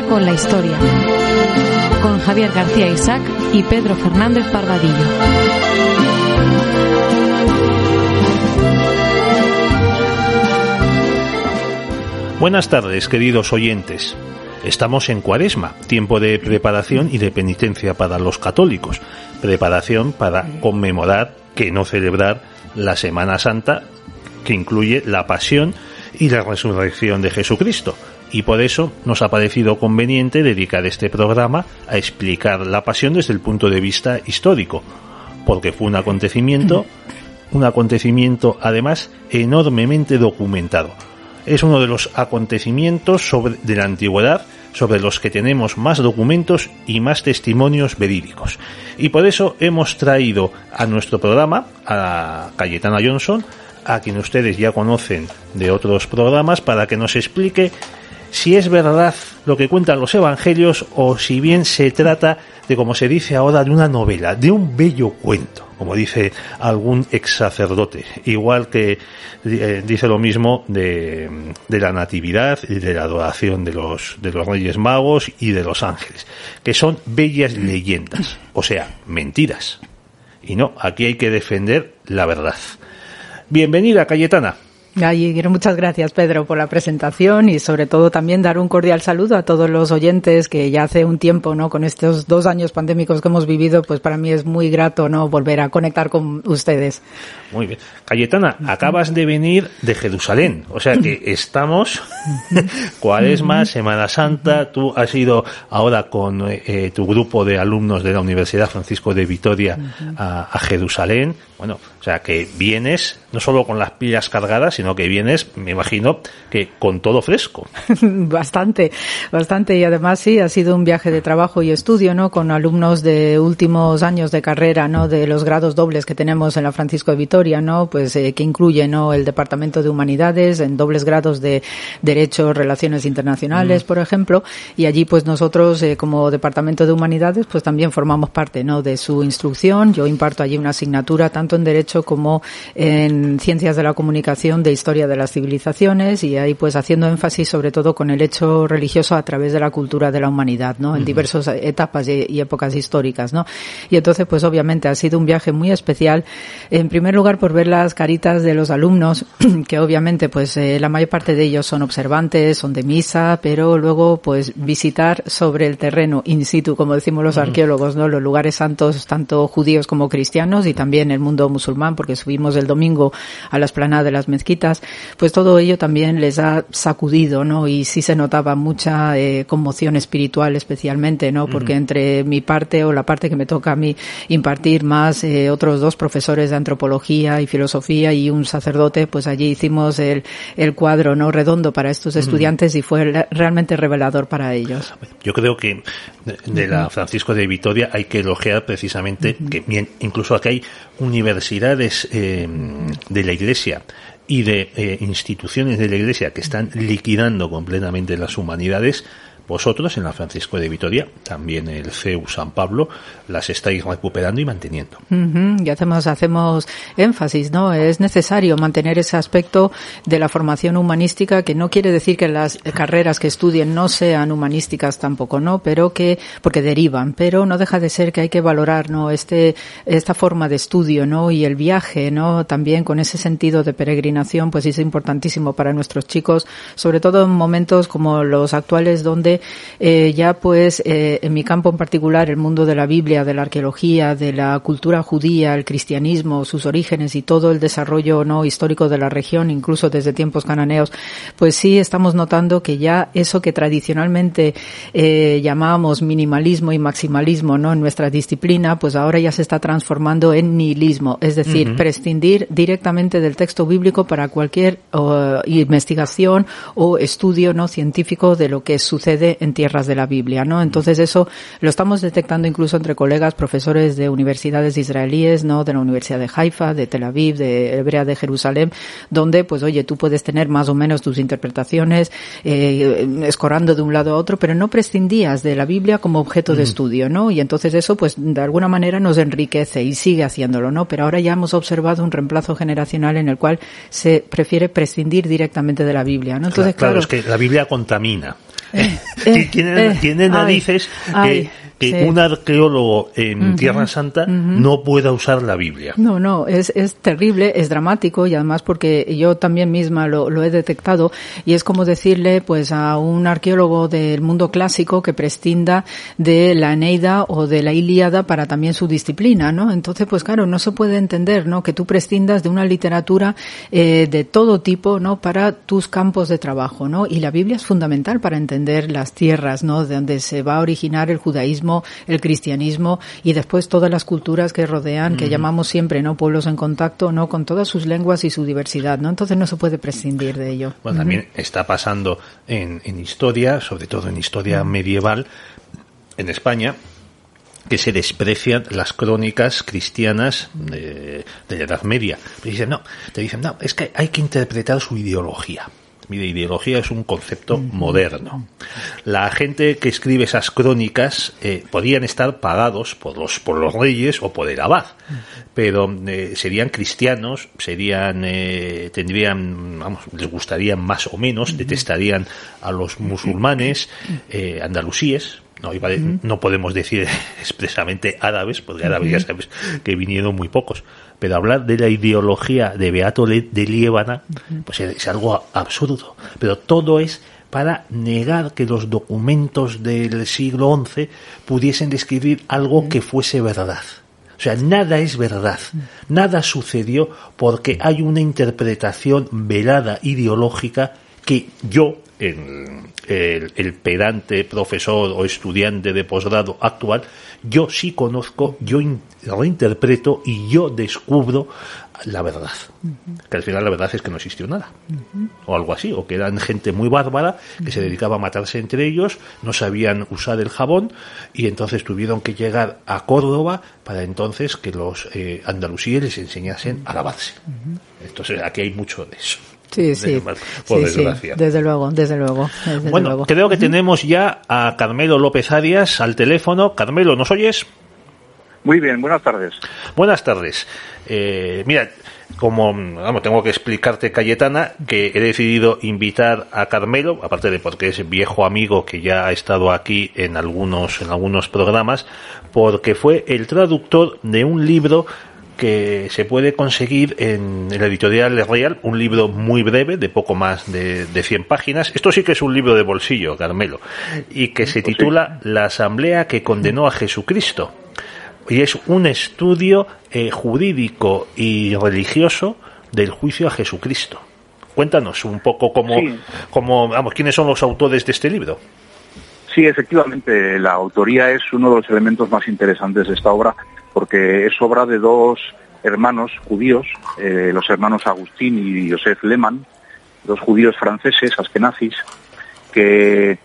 con la historia, con Javier García Isaac y Pedro Fernández Parvadillo. Buenas tardes, queridos oyentes. Estamos en Cuaresma, tiempo de preparación y de penitencia para los católicos. Preparación para conmemorar, que no celebrar, la Semana Santa, que incluye la pasión y la resurrección de Jesucristo. Y por eso nos ha parecido conveniente dedicar este programa a explicar la pasión desde el punto de vista histórico, porque fue un acontecimiento además enormemente documentado. Es uno de los acontecimientos de la antigüedad sobre los que tenemos más documentos y más testimonios verídicos. Y por eso hemos traído a nuestro programa a Cayetana Johnson, a quien ustedes ya conocen de otros programas, para que nos explique si es verdad lo que cuentan los evangelios o si bien se trata de, como se dice ahora, de una novela, de un bello cuento, como dice algún ex sacerdote, igual que dice lo mismo de la natividad y de la adoración de los Reyes Magos y de los ángeles, que son bellas leyendas, o sea, mentiras. Y no, aquí hay que defender la verdad. Bienvenida, Cayetana. Muchas gracias, Pedro, por la presentación y sobre todo también dar un cordial saludo a todos los oyentes que ya hace un tiempo, ¿no? Con estos 2 años pandémicos que hemos vivido, pues para mí es muy grato, ¿no? Volver a conectar con ustedes. Muy bien. Cayetana, acabas de venir de Jerusalén, o sea que estamos Cuaresma, Semana Santa. Tú has ido ahora con tu grupo de alumnos de la Universidad Francisco de Vitoria a Jerusalén. Bueno, o sea que vienes no solo con las pilas cargadas, sino que vienes, me imagino, que con todo fresco. Bastante. Y además sí, ha sido un viaje de trabajo y estudio, ¿no? Con alumnos de últimos años de carrera, ¿no? De los grados dobles que tenemos en la Francisco de Vitoria, ¿no? Pues que incluye, ¿no? El Departamento de Humanidades en dobles grados de Derecho, Relaciones Internacionales, por ejemplo. Y allí, pues nosotros, como Departamento de Humanidades, pues también formamos parte, ¿no? De su instrucción. Yo imparto allí una asignatura tanto en Derecho como en Ciencias de la Comunicación, de Historia de las Civilizaciones, y ahí pues haciendo énfasis sobre todo con el hecho religioso a través de la cultura de la humanidad, ¿no? En diversas etapas y épocas históricas, ¿no? Y entonces pues obviamente ha sido un viaje muy especial, en primer lugar por ver las caritas de los alumnos, que obviamente pues la mayor parte de ellos son observantes, son de misa, pero luego pues visitar sobre el terreno in situ, como decimos los arqueólogos, ¿no? Los lugares santos, tanto judíos como cristianos, y también el mundo musulmán, porque subimos el domingo a la explanada de las mezquitas, pues todo ello también les ha sacudido, ¿no? Y sí se notaba mucha conmoción espiritual especialmente, ¿no? Porque entre mi parte o la parte que me toca a mí impartir más otros 2 profesores de antropología y filosofía y un sacerdote, pues allí hicimos el cuadro, ¿no? Redondo para estos estudiantes y fue realmente revelador para ellos. Yo creo que de la Francisco de Vitoria hay que elogiar precisamente que incluso aquí hay universidades de la Iglesia y de instituciones de la Iglesia que están liquidando completamente las humanidades. Vosotros en la Francisco de Vitoria, también el CEU San Pablo, las estáis recuperando y manteniendo. Y hacemos énfasis, ¿no? Es necesario mantener ese aspecto de la formación humanística, que no quiere decir que las carreras que estudien no sean humanísticas tampoco, ¿no? Pero porque derivan, pero no deja de ser que hay que valorar, ¿no? Esta forma de estudio, ¿no? Y el viaje, ¿no? También con ese sentido de peregrinación, pues es importantísimo para nuestros chicos, sobre todo en momentos como los actuales, donde ya pues en mi campo en particular, el mundo de la Biblia, de la arqueología, de la cultura judía, el cristianismo, sus orígenes y todo el desarrollo, ¿no? Histórico de la región, incluso desde tiempos cananeos, pues sí estamos notando que ya eso que tradicionalmente llamábamos minimalismo y maximalismo, ¿no? En nuestra disciplina, pues ahora ya se está transformando en nihilismo, es decir, prescindir directamente del texto bíblico para cualquier investigación o estudio, ¿no? Científico de lo que sucede en tierras de la Biblia, ¿no? Entonces eso lo estamos detectando incluso entre colegas, profesores de universidades israelíes, ¿no? De la Universidad de Haifa, de Tel Aviv, de Hebrea de Jerusalén, donde pues oye, tú puedes tener más o menos tus interpretaciones escorando de un lado a otro, pero no prescindías de la Biblia como objeto de estudio, ¿no? Y entonces eso pues de alguna manera nos enriquece y sigue haciéndolo, ¿no? Pero ahora ya hemos observado un reemplazo generacional en el cual se prefiere prescindir directamente de la Biblia, ¿no? Entonces, claro, es que la Biblia contamina. tiene narices que un arqueólogo en Tierra Santa no pueda usar la Biblia. No, es terrible, es dramático, y además porque yo también misma lo he detectado, y es como decirle pues a un arqueólogo del mundo clásico que prescinda de la Eneida o de la Ilíada para también su disciplina, ¿no? Entonces, pues claro, no se puede entender, ¿no?, que tú prescindas de una literatura de todo tipo, ¿no?, para tus campos de trabajo, ¿no? Y la Biblia es fundamental para entender las tierras, ¿no?, de donde se va a originar el judaísmo, el cristianismo y después todas las culturas que rodean, que llamamos siempre, ¿no?, pueblos en contacto, ¿no?, con todas sus lenguas y su diversidad, ¿no? Entonces no se puede prescindir de ello. Bueno, también está pasando en historia, sobre todo en historia medieval, en España, que se desprecian las crónicas cristianas de la Edad Media. Te dicen, no, es que hay que interpretar su ideología. Mira, ideología es un concepto moderno. La gente que escribe esas crónicas podrían estar pagados por los reyes o por el abad, pero serían cristianos, les gustarían más o menos, detestarían a los musulmanes, andalusíes. No podemos decir expresamente árabes, porque árabes ya sabes que vinieron muy pocos, pero hablar de la ideología de Beato de Liébana pues es algo absurdo, pero todo es para negar que los documentos del siglo XI pudiesen describir algo que fuese verdad. O sea, nada es verdad, nada sucedió porque hay una interpretación velada ideológica que yo, el pedante profesor o estudiante de posgrado actual, yo sí conozco, yo reinterpreto y yo descubro la verdad. Que al final la verdad es que no existió nada. O algo así, o que eran gente muy bárbara que se dedicaba a matarse entre ellos, no sabían usar el jabón y entonces tuvieron que llegar a Córdoba para entonces que los andalusíes les enseñasen a lavarse. Entonces aquí hay mucho de eso. Sí, por desgracia. Desde luego. Bueno, creo que tenemos ya a Carmelo López Arias al teléfono. Carmelo, ¿nos oyes? Muy bien, buenas tardes. Buenas tardes. Mira, tengo que explicarte, Cayetana, que he decidido invitar a Carmelo, aparte de porque es viejo amigo que ya ha estado aquí en algunos programas, porque fue el traductor de un libro que se puede conseguir en la editorial Real, un libro muy breve, de poco más de 100 páginas. Esto sí que es un libro de bolsillo, Carmelo, y que se titula La Asamblea que condenó a Jesucristo. Y es un estudio jurídico y religioso del juicio a Jesucristo. Cuéntanos un poco quiénes son los autores de este libro. Sí, efectivamente, la autoría es uno de los elementos más interesantes de esta obra, porque es obra de dos hermanos judíos, los hermanos Agustín y Joseph Lehmann, dos judíos franceses, askenazis, que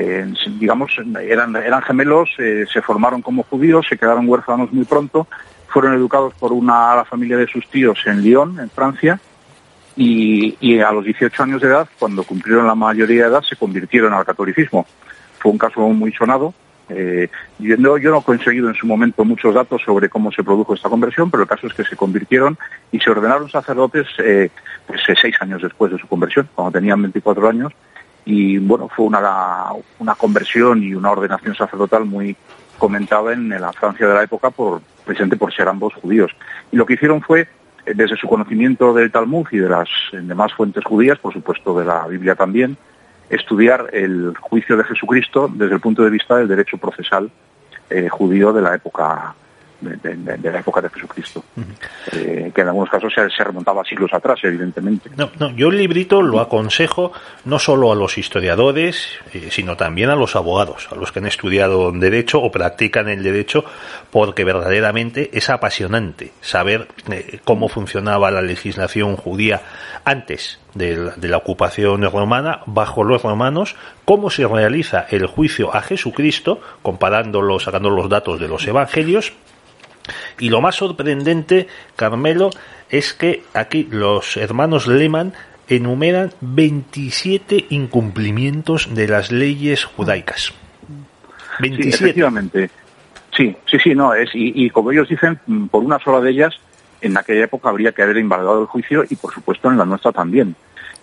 eran gemelos, se formaron como judíos, se quedaron huérfanos muy pronto, fueron educados por una familia de sus tíos en Lyon, en Francia, y a los 18 años de edad, cuando cumplieron la mayoría de edad, se convirtieron al catolicismo. Fue un caso muy sonado. Yo no he conseguido en su momento muchos datos sobre cómo se produjo esta conversión, pero el caso es que se convirtieron y se ordenaron sacerdotes 6 años después de su conversión, cuando tenían 24 años, y bueno, fue una conversión y una ordenación sacerdotal muy comentada en la Francia de la época, precisamente por ser ambos judíos. Y lo que hicieron fue, desde su conocimiento del Talmud y de las demás fuentes judías, por supuesto de la Biblia también, estudiar el juicio de Jesucristo desde el punto de vista del derecho procesal judío de la época de la época de Jesucristo, que en algunos casos se remontaba siglos atrás, evidentemente. Yo el librito lo aconsejo no solo a los historiadores, sino también a los abogados, a los que han estudiado derecho o practican el derecho, porque verdaderamente es apasionante saber cómo funcionaba la legislación judía antes de la ocupación romana, bajo los romanos, cómo se realiza el juicio a Jesucristo, comparándolo, sacando los datos de los evangelios. Y lo más sorprendente, Carmelo, es que aquí los hermanos Lehmann enumeran 27 incumplimientos de las leyes judaicas. 27. Sí, efectivamente. Sí, y como ellos dicen, por una sola de ellas, en aquella época habría que haber invalidado el juicio y, por supuesto, en la nuestra también.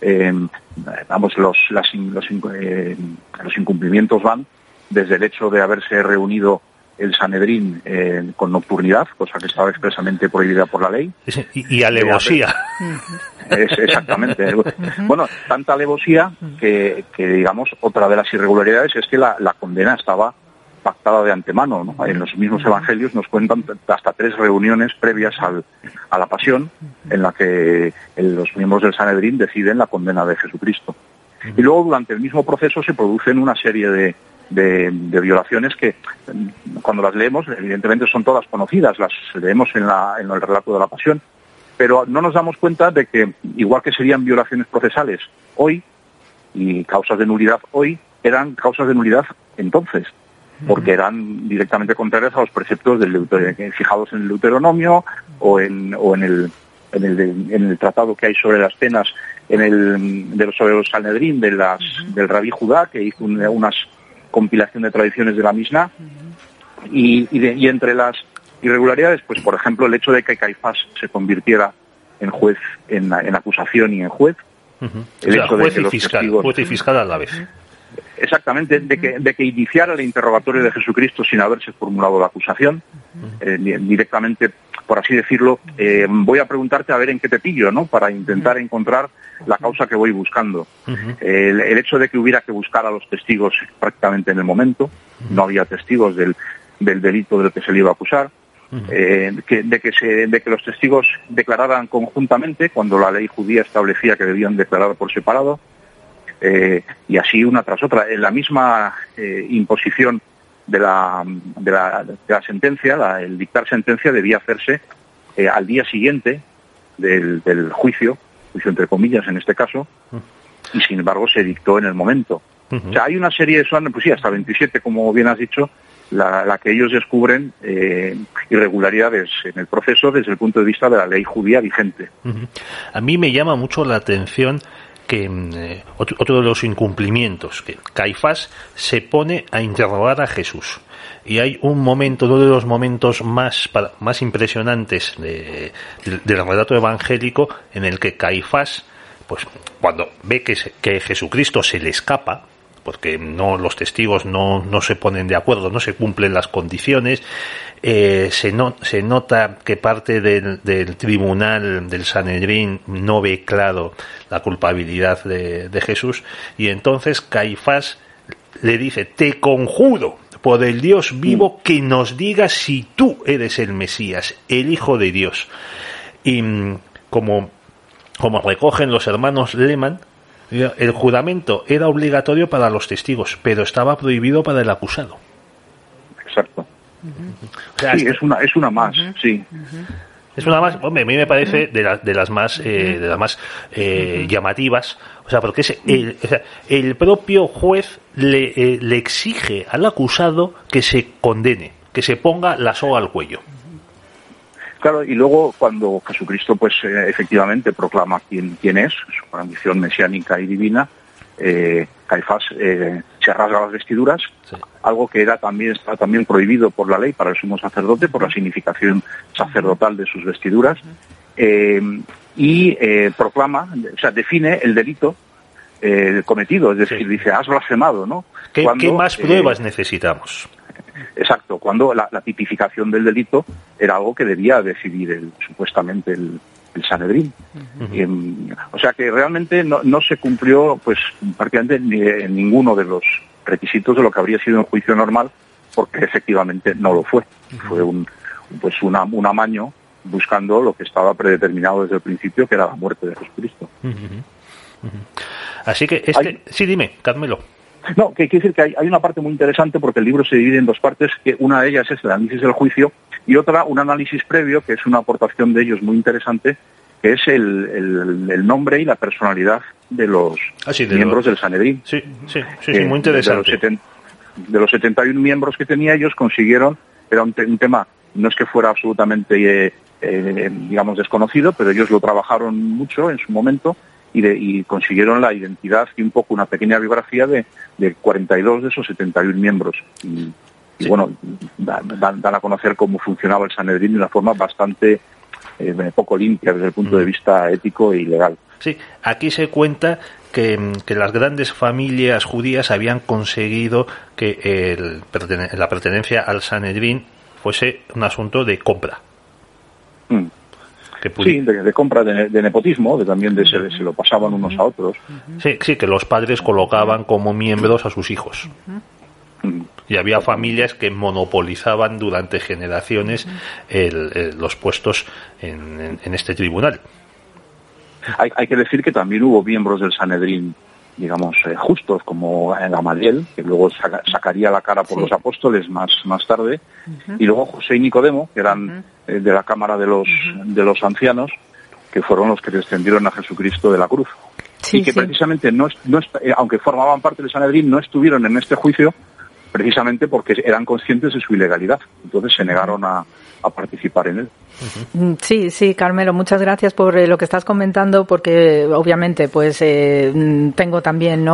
los incumplimientos van desde el hecho de haberse reunido el Sanedrín con nocturnidad, cosa que estaba expresamente prohibida por la ley. Y alevosía. Exactamente. Bueno, tanta alevosía que, digamos, otra de las irregularidades es que la condena estaba pactada de antemano, ¿no? En los mismos evangelios nos cuentan hasta 3 reuniones previas a la pasión en la que los miembros del Sanedrín deciden la condena de Jesucristo. Y luego durante el mismo proceso se producen una serie de violaciones que cuando las leemos evidentemente son todas conocidas, las leemos en el relato de la pasión, pero no nos damos cuenta de que igual que serían violaciones procesales hoy y causas de nulidad hoy, eran causas de nulidad entonces, porque eran directamente contrarias a los preceptos fijados en el Deuteronomio o en el tratado que hay sobre las penas sobre los Sanedrín del Rabí Judá, que hizo unas compilación de tradiciones de la Misná, y entre las irregularidades, pues por ejemplo el hecho de que Caifás se convirtiera en juez, en acusación y en juez, el hecho juez de que y los fiscal, testigos, juez y fiscal a la vez. Exactamente, de que iniciara el interrogatorio de Jesucristo sin haberse formulado la acusación, directamente, por así decirlo, voy a preguntarte a ver en qué te pillo, ¿no? Para intentar encontrar la causa que voy buscando. El hecho de que hubiera que buscar a los testigos prácticamente en el momento, no había testigos del delito del que se le iba a acusar, de que los testigos declararan conjuntamente cuando la ley judía establecía que debían declarar por separado, y así una tras otra. En la misma imposición de la sentencia, el dictar sentencia debía hacerse al día siguiente del juicio entre comillas en este caso, y sin embargo se dictó en el momento. O sea, hay una serie de pues sí, hasta 27, como bien has dicho, la que ellos descubren irregularidades en el proceso desde el punto de vista de la ley judía vigente. A mí me llama mucho la atención que otro de los incumplimientos, que Caifás se pone a interrogar a Jesús. Y hay un momento, uno de los momentos más impresionantes del relato evangélico, en el que Caifás, pues cuando ve que Jesucristo se le escapa, porque los testigos no se ponen de acuerdo, no se cumplen las condiciones, se nota que parte del tribunal del Sanedrín no ve claro la culpabilidad de Jesús, y entonces Caifás le dice: te conjuro por el Dios vivo que nos digas si tú eres el Mesías, el Hijo de Dios. Y como recogen los hermanos Lehmann, el juramento era obligatorio para los testigos, pero estaba prohibido para el acusado. Exacto. O sea, sí, es una más, sí. Es una más, hombre, a mí me parece de las más llamativas, o sea, porque el propio juez le exige al acusado que se condene, que se ponga la soga al cuello. Claro, y luego cuando Jesucristo pues efectivamente proclama quién es, su condición mesiánica y divina, Caifás se rasga las vestiduras, sí. Algo que está también prohibido por la ley para el sumo sacerdote, por la significación sacerdotal de sus vestiduras, y proclama, o sea, define el delito cometido, es decir, sí. Dice, has blasfemado, ¿no? ¿Qué más pruebas necesitamos? Exacto, cuando la tipificación del delito era algo que debía decidir supuestamente el Sanedrín. O sea que realmente no se cumplió pues prácticamente ninguno de los requisitos de lo que habría sido un juicio normal, porque efectivamente no lo fue. Fue un amaño buscando lo que estaba predeterminado desde el principio, que era la muerte de Jesucristo. Así que sí, dime, Carmelo. No, que quiere decir que hay una parte muy interesante, porque el libro se divide en dos partes, que una de ellas es el análisis del juicio y otra un análisis previo, que es una aportación de ellos muy interesante, que es el nombre y la personalidad de los miembros del Sanedrín. Sí, muy interesante. De los 71 miembros que tenía, ellos consiguieron, era un tema, no es que fuera absolutamente, digamos, desconocido, pero ellos lo trabajaron mucho en su momento, y consiguieron la identidad y un poco una pequeña biografía de 42 de esos 71 miembros. Y bueno, dan a conocer cómo funcionaba el Sanedrín de una forma bastante poco limpia desde el punto de vista ético y legal. Sí, aquí se cuenta que las grandes familias judías habían conseguido que la pertenencia al Sanedrín fuese un asunto de compra. Sí, de compra, de nepotismo, también se lo pasaban unos a otros. Sí, que los padres colocaban como miembros a sus hijos. Y había familias que monopolizaban durante generaciones los puestos en este tribunal. Hay que decir que también hubo miembros del Sanedrín, digamos, justos, como Gamaliel, que luego sacaría la cara por los apóstoles más tarde, y luego José y Nicodemo, que eran de la Cámara de los Ancianos, que fueron los que descendieron a Jesucristo de la cruz. Sí, y que precisamente, aunque formaban parte del Sanedrín, no estuvieron en este juicio precisamente porque eran conscientes de su ilegalidad. Entonces se negaron a participar en él. Sí, Carmelo, muchas gracias por lo que estás comentando, porque obviamente pues tengo también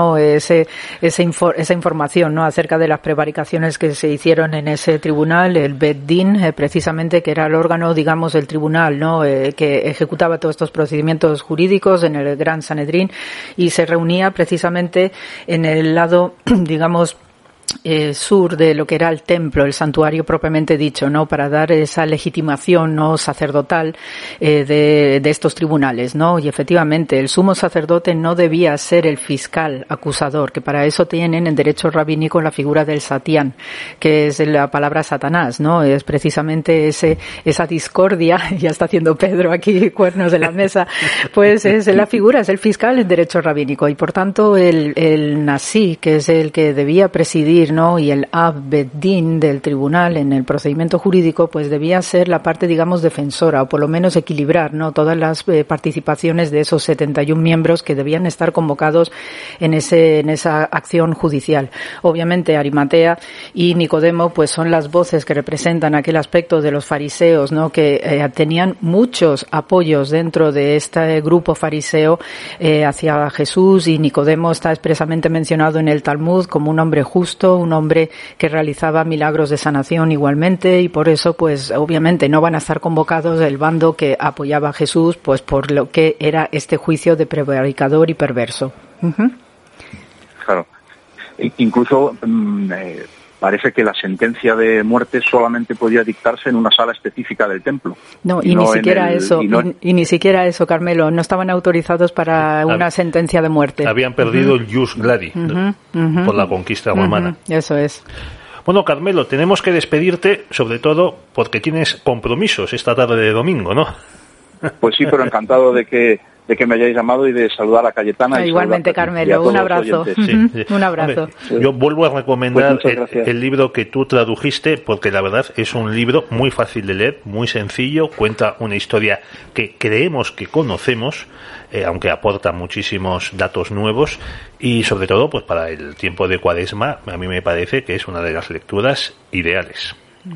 esa información acerca de las prevaricaciones que se hicieron en ese tribunal, el Bet Din, precisamente, que era el órgano, digamos, del tribunal que ejecutaba todos estos procedimientos jurídicos en el Gran Sanedrín, y se reunía precisamente en el lado, digamos, sur de lo que era el templo, el santuario propiamente dicho, para dar esa legitimación sacerdotal de estos tribunales, y efectivamente el sumo sacerdote no debía ser el fiscal acusador, que para eso tienen en derecho rabínico la figura del Satián, que es la palabra Satanás, es precisamente esa discordia. Ya está haciendo Pedro aquí cuernos de la mesa, pues es la figura, es el fiscal en derecho rabínico, y por tanto el Nasí, que es el que debía presidir, y el Ab-Bedín del tribunal en el procedimiento jurídico, pues debía ser la parte, digamos, defensora, o por lo menos equilibrar todas las participaciones de esos 71 miembros que debían estar convocados en esa acción judicial. Obviamente Arimatea y Nicodemo pues son las voces que representan aquel aspecto de los fariseos, que tenían muchos apoyos dentro de este grupo fariseo hacia Jesús, y Nicodemo está expresamente mencionado en el Talmud como un hombre justo, un hombre que realizaba milagros de sanación igualmente, y por eso pues obviamente no van a estar convocados el bando que apoyaba a Jesús, pues por lo que era este juicio de prevaricador y perverso. Claro. Incluso parece que la sentencia de muerte solamente podía dictarse en una sala específica del templo. Ni siquiera eso, Carmelo. No estaban autorizados para una sentencia de muerte. Habían perdido el jus gladi por la conquista romana. Eso es. Bueno, Carmelo, tenemos que despedirte, sobre todo porque tienes compromisos esta tarde de domingo, ¿no? Pues sí, pero encantado de que me hayáis llamado y de saludar a Cayetana. Igualmente, Carmelo, un abrazo. Un abrazo. Hombre, yo vuelvo a recomendar el libro que tú tradujiste, porque la verdad es un libro muy fácil de leer, muy sencillo, cuenta una historia que creemos que conocemos, aunque aporta muchísimos datos nuevos, y sobre todo pues para el tiempo de Cuaresma, a mí me parece que es una de las lecturas ideales.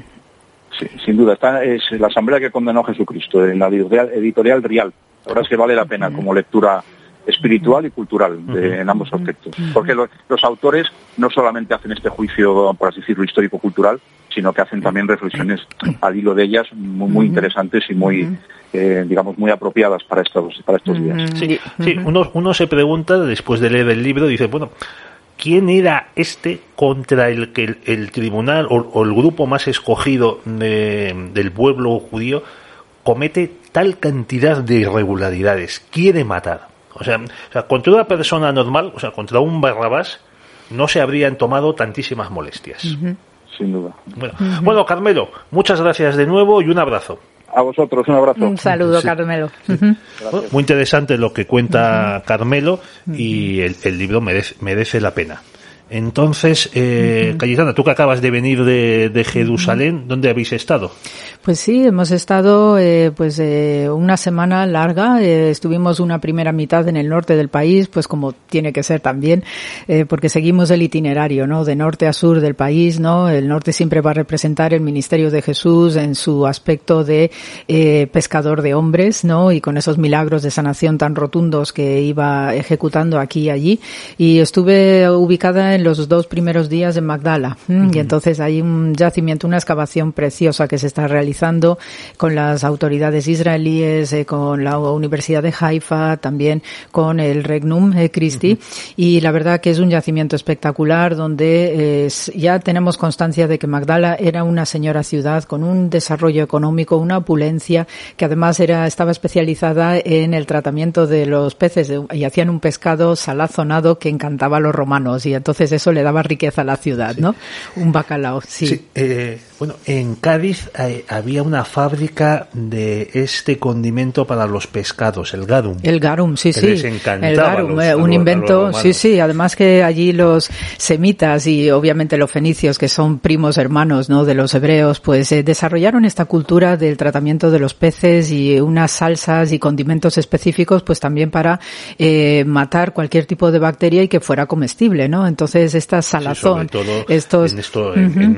Sí, sin duda, es la asamblea que condenó a Jesucristo, en la editorial Rial. La verdad es que vale la pena como lectura espiritual y cultural en ambos aspectos. Porque los autores no solamente hacen este juicio, por así decirlo, histórico-cultural, sino que hacen también reflexiones al hilo de ellas muy interesantes y muy, digamos, muy apropiadas para estos días. Sí, uno se pregunta, después de leer el libro, dice, bueno, ¿quién era contra el que el tribunal o el grupo más escogido del pueblo judío comete tal cantidad de irregularidades, quiere matar? O sea, contra una persona normal, o sea, contra un Barrabás, no se habrían tomado tantísimas molestias. Sin duda. Bueno, Carmelo, muchas gracias de nuevo y un abrazo. A vosotros, un abrazo. Un saludo, Carmelo. Bueno, muy interesante lo que cuenta Carmelo, y el libro merece la pena. Entonces, Cayetana, tú que acabas de venir de Jerusalén, ¿dónde habéis estado? Pues sí, hemos estado una semana larga. Estuvimos una primera mitad en el norte del país, pues como tiene que ser también, porque seguimos el itinerario, ¿no? De norte a sur del país, ¿no? El norte siempre va a representar el ministerio de Jesús en su aspecto de pescador de hombres, ¿no? Y con esos milagros de sanación tan rotundos que iba ejecutando aquí y allí. Y estuve ubicada en en los 2 primeros días en Magdala. Y entonces hay un yacimiento, una excavación preciosa que se está realizando con las autoridades israelíes, con la Universidad de Haifa, también con el Regnum Christi. Y la verdad que es un yacimiento espectacular donde ya tenemos constancia de que Magdala era una señora ciudad con un desarrollo económico, una opulencia, que además estaba especializada en el tratamiento de los peces y hacían un pescado salazonado que encantaba a los romanos, y entonces eso le daba riqueza a la ciudad, ¿no? Un bacalao, sí. Bueno, en Cádiz había una fábrica de este condimento para los pescados, el garum. El garum, sí, sí. Les encantaba el garum, un invento, sí, sí. Además que allí los semitas y obviamente los fenicios, que son primos hermanos, ¿no?, de los hebreos, pues desarrollaron esta cultura del tratamiento de los peces y unas salsas y condimentos específicos, pues también para matar cualquier tipo de bacteria y que fuera comestible, ¿no? Entonces esta salazón, sí, sobre todo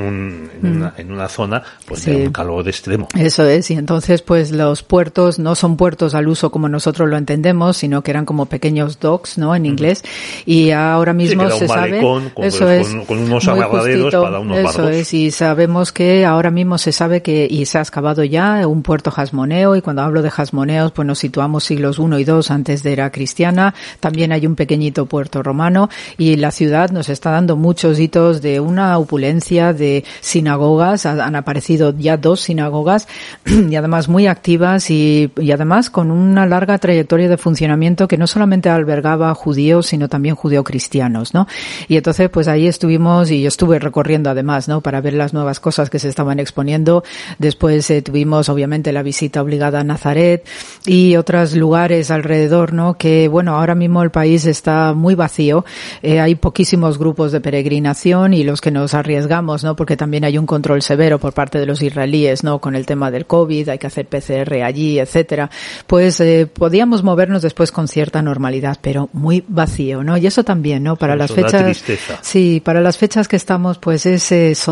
en una zona pues de un calor extremo. Eso es, y entonces pues los puertos no son puertos al uso como nosotros lo entendemos, sino que eran como pequeños docks, ¿no?, en inglés, y ahora mismo se sabe, eso es, con unos agarraderos para unos barcos. Eso es, y sabemos que ahora mismo se sabe que, y se ha excavado ya un puerto jasmoneo, y cuando hablo de jasmoneos pues nos situamos siglos I y II antes de era cristiana. También hay un pequeñito puerto romano, y la ciudad nos está dando muchos hitos de una opulencia de sinagogas. Han aparecido ya 2 sinagogas y además muy activas y además con una larga trayectoria de funcionamiento que no solamente albergaba judíos sino también judeocristianos, ¿no? Y entonces pues ahí estuvimos, y yo estuve recorriendo además, ¿no?, para ver las nuevas cosas que se estaban exponiendo. Después tuvimos obviamente la visita obligada a Nazaret y otros lugares alrededor, ¿no?, que bueno, ahora mismo el país está muy vacío, hay poquísimos grupos de peregrinación, y los que nos arriesgamos, ¿no?, porque también hay un control severo por parte de los israelíes, ¿no?, con el tema del COVID, hay que hacer PCR allí, etcétera, pues podíamos movernos después con cierta normalidad, pero muy vacío, ¿no? Y eso también, ¿no?, para las fechas, sí, para las fechas que estamos, pues es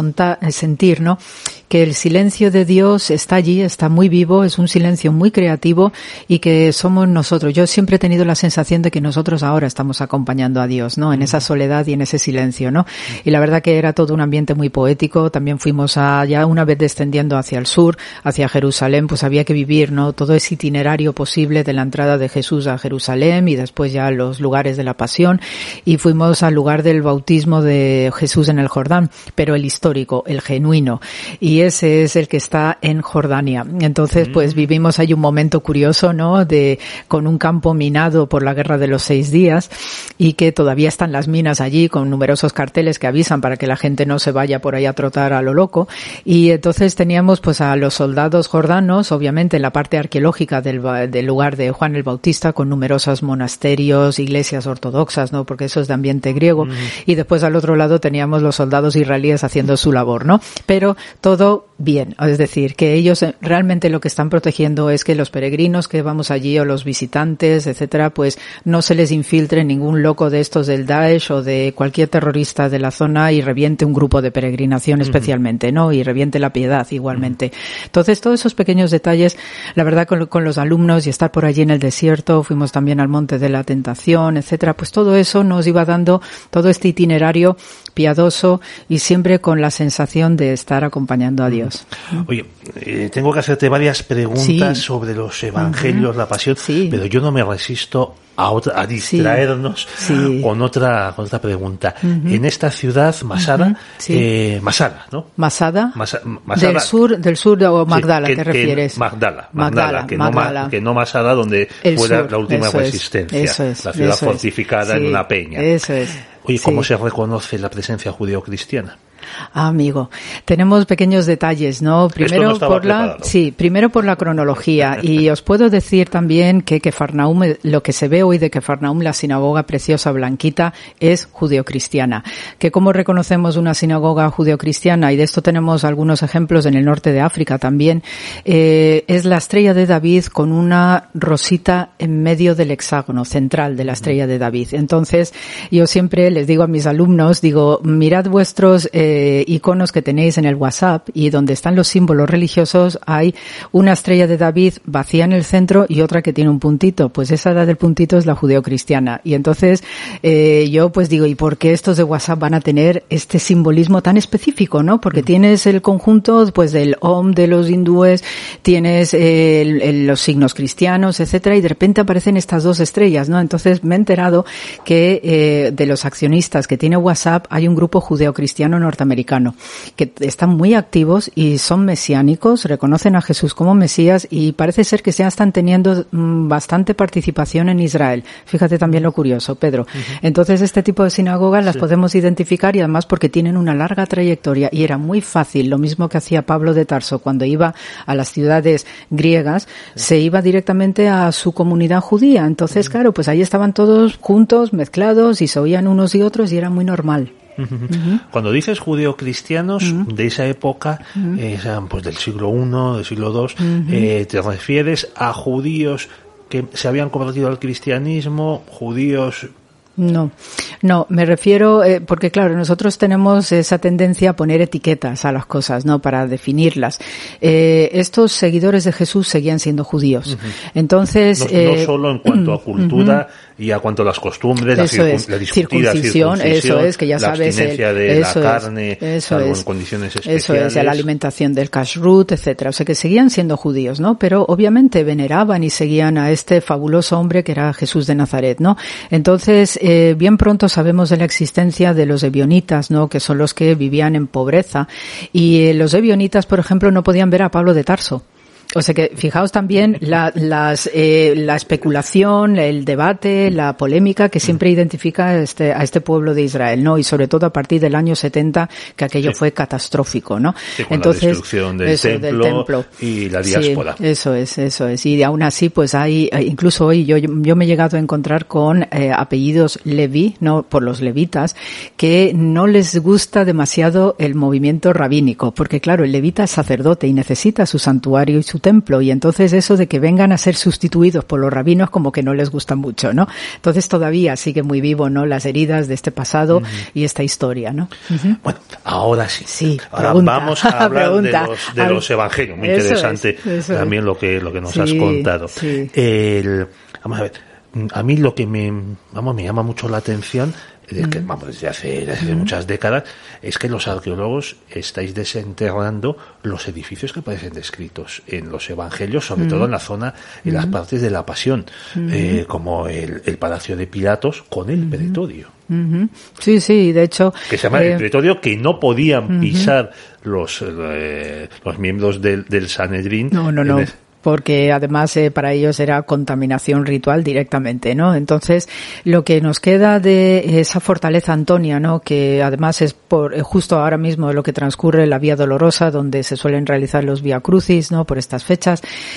sentir, ¿no?, que el silencio de Dios está allí, está muy vivo, es un silencio muy creativo, y que somos nosotros. Yo siempre he tenido la sensación de que nosotros ahora estamos acompañando a Dios, ¿no?, en esa soledad y en ese silencio, ¿no? Y la verdad que era todo un ambiente muy poético. También fuimos ya una vez descendiendo hacia el sur, hacia Jerusalén, pues había que vivir, ¿no?, todo ese itinerario posible de la entrada de Jesús a Jerusalén y después ya los lugares de la pasión, y fuimos al lugar del bautismo de Jesús en el Jordán, pero el histórico, el genuino, y ese es el que está en Jordania. Entonces pues vivimos ahí un momento curioso, ¿no?, con un campo minado por la guerra de los 6 días, y que todavía están las minas allí con numerosos carteles que avisan para que la gente no se vaya por ahí a trotar a lo loco. Y entonces teníamos pues a los soldados jordanos, obviamente en la parte arqueológica del lugar de Juan el Bautista, con numerosos monasterios, iglesias ortodoxas, ¿no?, porque eso es de ambiente griego. Y después al otro lado teníamos los soldados israelíes haciendo su labor, ¿no? Pero todo bien, es decir, que ellos realmente lo que están protegiendo es que los peregrinos que vamos allí, o los visitantes, etcétera, pues no se les infiltre ningún loco de estos del Daesh o de cualquier terrorista de la zona y reviente un grupo de peregrinación especialmente, ¿no?, y reviente la piedad igualmente. Entonces todos esos pequeños detalles, la verdad, con los alumnos, y estar por allí en el desierto, fuimos también al Monte de la Tentación, etcétera, pues todo eso nos iba dando todo este itinerario piadoso y siempre con la sensación de estar acompañando a Dios. Oye, tengo que hacerte varias preguntas sobre los evangelios, la pasión, pero yo no me resisto a distraernos con otra pregunta. En esta ciudad, Masada, Masada, ¿no? Masada, del sur o Magdala, ¿te refieres? Magdala, que no Masada, donde fuera la última resistencia, la ciudad fortificada en una peña. Eso es. Oye, ¿cómo se reconoce la presencia judeocristiana? Amigo, tenemos pequeños detalles, ¿no? Primero por la cronología, y os puedo decir también que Cafarnaúm, lo que se ve hoy de Cafarnaúm, la sinagoga preciosa blanquita, es judeocristiana. Que cómo reconocemos una sinagoga judeocristiana, y de esto tenemos algunos ejemplos en el norte de África también, es la estrella de David con una rosita en medio del hexágono central de la estrella de David. Entonces, yo siempre les digo a mis alumnos, mirad vuestros iconos que tenéis en el WhatsApp y donde están los símbolos religiosos hay una estrella de David vacía en el centro y otra que tiene un puntito. Pues esa del puntito es la judeocristiana. Y entonces yo pues digo, ¿y por qué estos de WhatsApp van a tener este simbolismo tan específico, no? Porque tienes el conjunto pues del Om de los hindúes, tienes los signos cristianos, etcétera, y de repente aparecen estas dos estrellas, ¿no? Entonces me he enterado que de los accionistas que tiene WhatsApp hay un grupo judeocristiano norteamericano que están muy activos y son mesiánicos, reconocen a Jesús como Mesías y parece ser que ya están teniendo bastante participación en Israel. Fíjate también lo curioso, Pedro. Entonces este tipo de sinagogas las podemos identificar y además porque tienen una larga trayectoria y era muy fácil, lo mismo que hacía Pablo de Tarso cuando iba a las ciudades griegas, se iba directamente a su comunidad judía. Entonces, claro, pues ahí estaban todos juntos, mezclados y se oían unos y otros y era muy normal. Cuando dices judeocristianos de esa época, pues del siglo I, del siglo II, ¿te refieres a judíos que se habían convertido al cristianismo, judíos? No, me refiero, porque claro, nosotros tenemos esa tendencia a poner etiquetas a las cosas, ¿no? Para definirlas. Estos seguidores de Jesús seguían siendo judíos. Entonces, no solo en cuanto a cultura y a cuanto a las costumbres, la circuncisión, eso es, que ya la sabes, abstinencia de la carne, salvo en condiciones especiales. Eso es, la alimentación del kashrut, etcétera. O sea que seguían siendo judíos, ¿no? Pero obviamente veneraban y seguían a este fabuloso hombre que era Jesús de Nazaret, ¿no? Entonces, bien pronto sabemos de la existencia de los ebionitas, ¿no? Que son los que vivían en pobreza. Y los ebionitas, por ejemplo, no podían ver a Pablo de Tarso. O sea que fijaos también la especulación, el debate, la polémica que siempre identifica a este pueblo de Israel, ¿no? Y sobre todo a partir del año 70, que aquello fue catastrófico, ¿no? Sí, con entonces, la destrucción del templo y la diáspora. Sí, eso es. Y aún así, pues hay, incluso hoy yo me he llegado a encontrar con apellidos Leví, no por los levitas, que no les gusta demasiado el movimiento rabínico, porque claro, el levita es sacerdote y necesita su santuario y su templo, y entonces eso de que vengan a ser sustituidos por los rabinos como que no les gusta mucho, ¿no? Entonces todavía sigue muy vivo, ¿no? Las heridas de este pasado y esta historia, ¿no? Bueno, ahora sí. Sí, ahora pregunta, vamos a hablar de los evangelios. Muy interesante también lo que nos has contado. Sí. Vamos a ver, a mí lo que me llama mucho la atención desde hace muchas décadas, es que los arqueólogos estáis desenterrando los edificios que aparecen descritos en los evangelios, sobre todo en la zona, en las partes de la Pasión, como el Palacio de Pilatos con el Pretorio. Sí, de hecho... Que se llama el Pretorio, que no podían pisar los miembros del Sanedrín. No. Porque además para ellos era contaminación ritual directamente, ¿no? Entonces, lo que nos queda de esa fortaleza Antonia, ¿no? Que además es justo ahora mismo lo que transcurre la Vía Dolorosa, donde se suelen realizar los Vía Crucis, ¿no? Por estas fechas.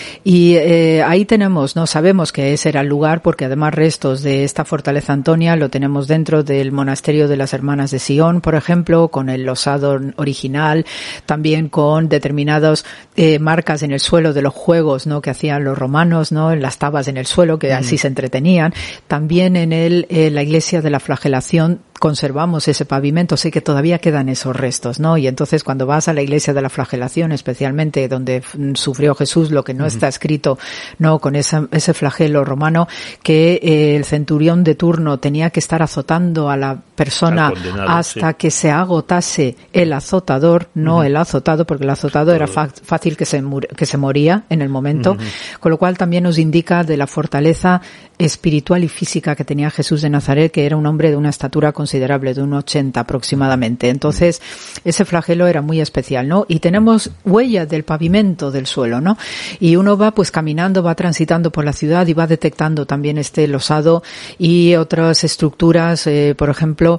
Y ahí tenemos, ¿no? Sabemos que ese era el lugar, porque además restos de esta fortaleza Antonia lo tenemos dentro del monasterio de las Hermanas de Sion, por ejemplo, con el losado original, también con determinadas marcas en el suelo de los juegos, ¿no? Que hacían los romanos, ¿no? En las tabas en el suelo, que así se entretenían. También en la iglesia de la Flagelación conservamos ese pavimento, sé que todavía quedan esos restos, ¿no? Y entonces cuando vas a la iglesia de la Flagelación, especialmente donde sufrió Jesús, lo que no está escrito, ¿no? Con ese flagelo romano, que el centurión de turno tenía que estar azotando a la persona hasta que se agotase el azotador, no el azotado, porque el azotado era fácil que se moría en el momento, con lo cual también nos indica de la fortaleza espiritual y física que tenía Jesús de Nazaret, que era un hombre de una estatura considerable, de 1,80 aproximadamente. Entonces, ese flagelo era muy especial, ¿no? Y tenemos huellas del pavimento del suelo, ¿no? Y uno va pues caminando, va transitando por la ciudad y va detectando también este losado y otras estructuras, por ejemplo,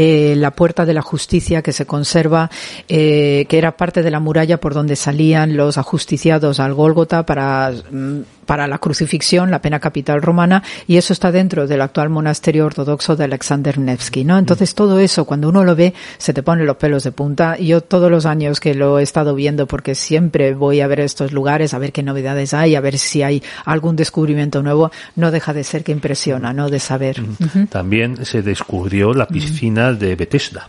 la Puerta de la Justicia, que se conserva, que era parte de la muralla por donde salían los ajusticiados al Gólgota para la crucifixión, la pena capital romana, y eso está dentro del actual monasterio ortodoxo de Alexander Nevsky, ¿no? Entonces todo eso, cuando uno lo ve, se te ponen los pelos de punta. Y yo todos los años que lo he estado viendo, porque siempre voy a ver estos lugares, a ver qué novedades hay, a ver si hay algún descubrimiento nuevo, no deja de ser que impresiona, ¿no? De saber. También se descubrió la piscina de Bethesda.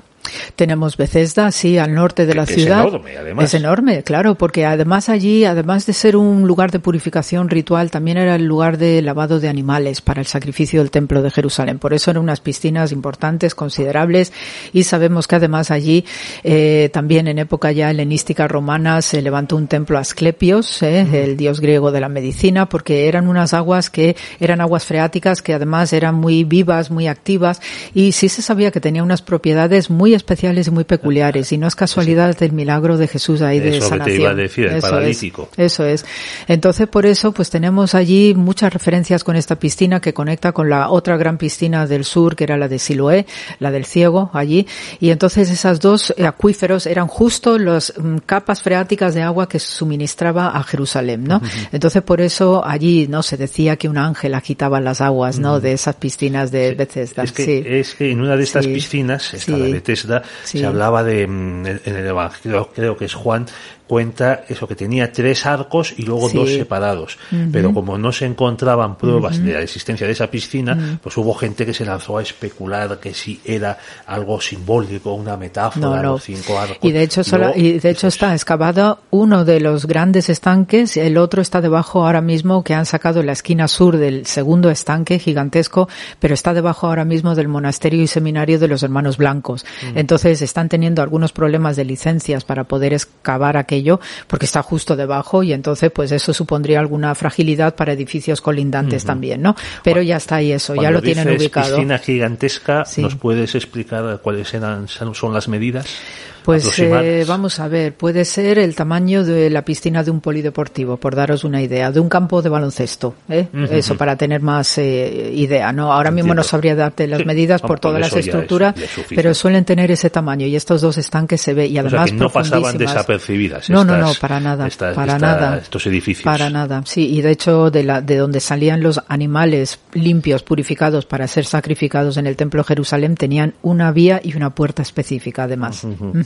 Tenemos Bethesda, sí, al norte de la ciudad. Es enorme, además. Es enorme, claro, porque además allí, además de ser un lugar de purificación ritual, también era el lugar de lavado de animales para el sacrificio del Templo de Jerusalén. Por eso eran unas piscinas importantes, considerables, y sabemos que además allí, también en época ya helenística romana, se levantó un templo a Asclepios, el dios griego de la medicina, porque eran unas aguas que eran aguas freáticas que además eran muy vivas, muy activas, y sí se sabía que tenía unas propiedades muy especiales y muy peculiares, y no es casualidad del milagro de Jesús ahí de sanación. Eso que te iba a decir, el paralítico. Eso es. Entonces, por eso, pues tenemos allí muchas referencias con esta piscina que conecta con la otra gran piscina del sur, que era la de Siloé, la del ciego, allí, y entonces esas dos acuíferos eran justo las capas freáticas de agua que suministraba a Jerusalén, ¿no? Entonces, por eso allí, ¿no? Se decía que un ángel agitaba las aguas, ¿no? De esas piscinas de Bethesda. Es que en una de estas piscinas, esta de Bethesda, se hablaba de, en el Evangelio, creo que es Juan, cuenta eso, que tenía 3 arcos y luego 2 separados. Pero como no se encontraban pruebas de la existencia de esa piscina, pues hubo gente que se lanzó a especular que si era algo simbólico, una metáfora, los 5 arcos. Y de hecho, está excavado uno de los grandes estanques, el otro está debajo ahora mismo, que han sacado en la esquina sur del segundo estanque gigantesco, pero está debajo ahora mismo del monasterio y seminario de los Hermanos Blancos. Entonces están teniendo algunos problemas de licencias para poder excavar aquello, porque está justo debajo, y entonces pues eso supondría alguna fragilidad para edificios colindantes también, ¿no? Pero ya está ahí eso, ya lo tienen ubicado. Piscina gigantesca, ¿nos puedes explicar cuáles son las medidas? Pues vamos a ver, puede ser el tamaño de la piscina de un polideportivo, por daros una idea, de un campo de baloncesto, eso para tener más idea, ¿no? Ahora mismo no sabría darte las medidas por todas las estructuras, pero suelen tener ese tamaño, y estos dos estanques se ve, y además, o sea, que no pasaban desapercibidas. No, para nada, nada. Estos edificios. Para nada, sí, y de hecho de donde salían los animales limpios, purificados para ser sacrificados en el Templo de Jerusalén, tenían una vía y una puerta específica además.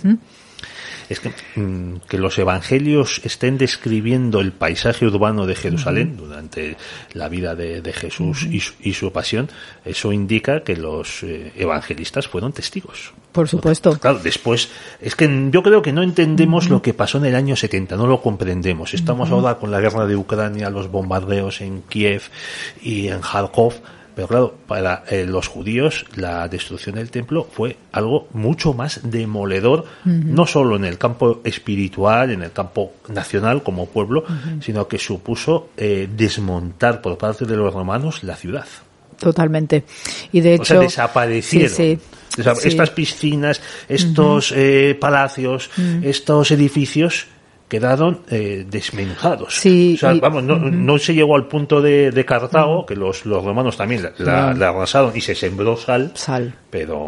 Es que los evangelios estén describiendo el paisaje urbano de Jerusalén durante la vida de Jesús y su pasión, eso indica que los evangelistas fueron testigos. Por supuesto. Claro, después, es que yo creo que no entendemos lo que pasó en el año 70, no lo comprendemos. Estamos ahora con la guerra de Ucrania, los bombardeos en Kiev y en Kharkov. Pero claro, para los judíos la destrucción del templo fue algo mucho más demoledor, no solo en el campo espiritual, en el campo nacional como pueblo, sino que supuso desmontar por parte de los romanos la ciudad. Totalmente. Y de hecho, o sea, desaparecieron. Estas piscinas, estos palacios, estos edificios quedaron desmenjados. Sí, o sea, no se llegó al punto de Cartago, que los romanos también la arrasaron y se sembró sal. Pero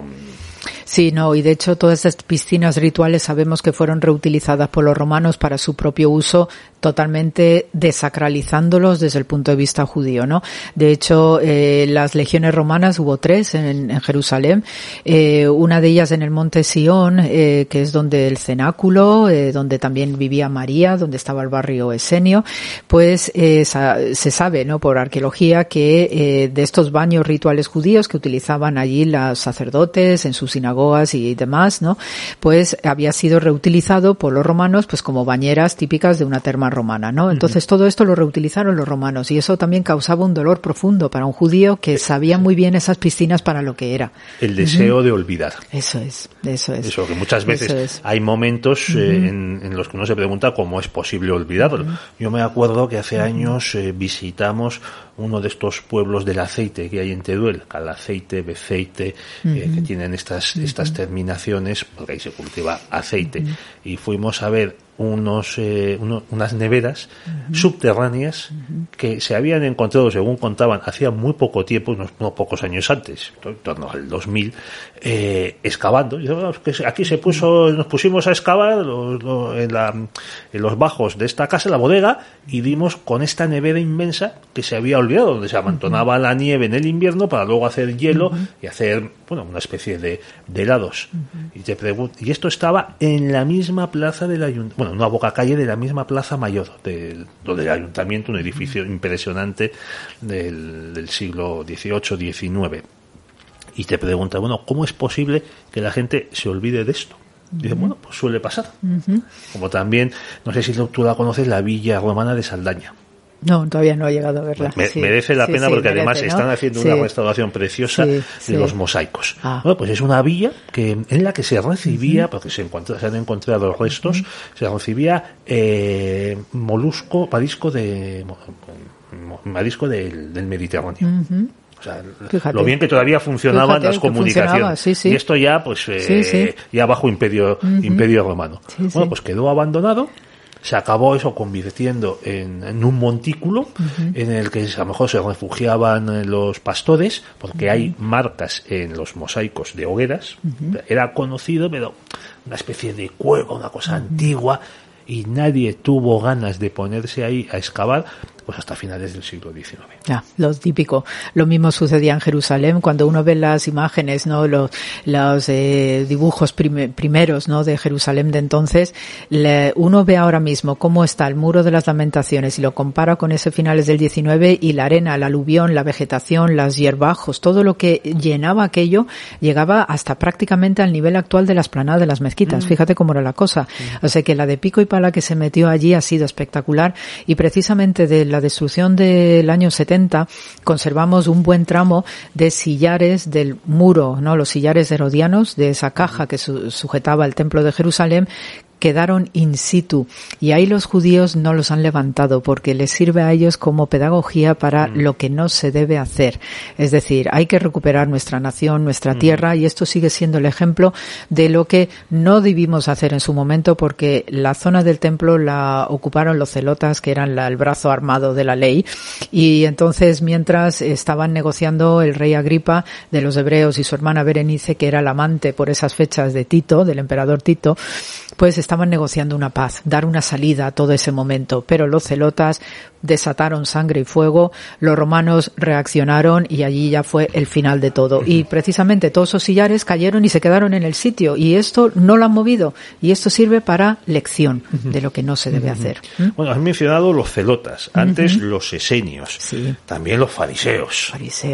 Sí, no, y de hecho todas estas piscinas rituales sabemos que fueron reutilizadas por los romanos para su propio uso, totalmente desacralizándolos desde el punto de vista judío, ¿no? De hecho, las legiones romanas, hubo 3 en Jerusalén, una de ellas en el monte Sión, que es donde el cenáculo, donde también vivía María, donde estaba el barrio Esenio, pues se sabe, ¿no?, por arqueología que de estos baños rituales judíos que utilizaban allí los sacerdotes en sus sinagogas y demás, ¿no?, pues había sido reutilizado por los romanos pues como bañeras típicas de una terma romana, ¿no? Entonces todo esto lo reutilizaron los romanos y eso también causaba un dolor profundo para un judío que sabía muy bien esas piscinas para lo que era. El deseo de olvidar. Eso es. Eso, que muchas veces hay momentos en los que uno se pregunta cómo es posible olvidarlo. Yo me acuerdo que hace años visitamos uno de estos pueblos del aceite que hay en Teruel, Calaceite, Beceite, que tienen estas terminaciones, porque ahí se cultiva aceite, y fuimos a ver unas neveras subterráneas que se habían encontrado, según contaban, hacía muy poco tiempo, unos pocos años antes, en torno al 2000, excavando. Y aquí nos pusimos a excavar en los bajos de esta casa, la bodega, y dimos con esta nevera inmensa que se había olvidado, donde se amontonaba la nieve en el invierno para luego hacer hielo y hacer, una especie de helados. Y te pregunto, y esto estaba en la misma plaza del ayuntamiento, una boca calle de la misma plaza mayor del ayuntamiento, un edificio impresionante del siglo XVIII-XIX. Y te preguntas, bueno, ¿cómo es posible que la gente se olvide de esto? Dice, bueno, pues suele pasar. Como también, no sé si tú la conoces, la villa romana de Saldaña. No, todavía no he llegado a verla. Merece la pena porque además están haciendo una restauración preciosa de los mosaicos. Bueno, pues es una villa en la que se recibía, porque se han encontrado los restos, se recibía marisco del Mediterráneo. O sea, lo bien que todavía funcionaban las comunicaciones. Y esto ya, pues, ya bajo imperio romano. Bueno, pues quedó abandonado. Se acabó eso convirtiendo en un montículo en el que a lo mejor se refugiaban los pastores, porque hay marcas en los mosaicos de hogueras. Era conocido, pero una especie de cueva, una cosa antigua, y nadie tuvo ganas de ponerse ahí a excavar pues hasta finales del siglo XIX. Ya, lo típico. Lo mismo sucedía en Jerusalén cuando uno ve las imágenes, ¿no? Los dibujos primeros, ¿no? De Jerusalén de entonces. Uno ve ahora mismo cómo está el Muro de las Lamentaciones y lo compara con ese finales del XIX y la arena, el aluvión, la vegetación, las hierbajos, todo lo que llenaba aquello llegaba hasta prácticamente al nivel actual de la explanada de las mezquitas. Fíjate cómo era la cosa. O sea que la de pico y pala que se metió allí ha sido espectacular y precisamente de la destrucción del año 70 conservamos un buen tramo de sillares del muro, ¿no? Los sillares herodianos de esa caja que sujetaba el templo de Jerusalén quedaron in situ y ahí los judíos no los han levantado porque les sirve a ellos como pedagogía para lo que no se debe hacer. Es decir, hay que recuperar nuestra nación, nuestra tierra y esto sigue siendo el ejemplo de lo que no debimos hacer en su momento porque la zona del templo la ocuparon los celotas que eran el brazo armado de la ley y entonces mientras estaban negociando el rey Agripa de los hebreos y su hermana Berenice que era la amante por esas fechas de Tito, del emperador Tito, pues estaban negociando una paz, dar una salida a todo ese momento, pero los celotas desataron sangre y fuego, los romanos reaccionaron y allí ya fue el final de todo. Y precisamente todos esos sillares cayeron y se quedaron en el sitio y esto no lo han movido y esto sirve para lección de lo que no se debe hacer. Bueno, has mencionado los celotas, antes los esenios, también los fariseos.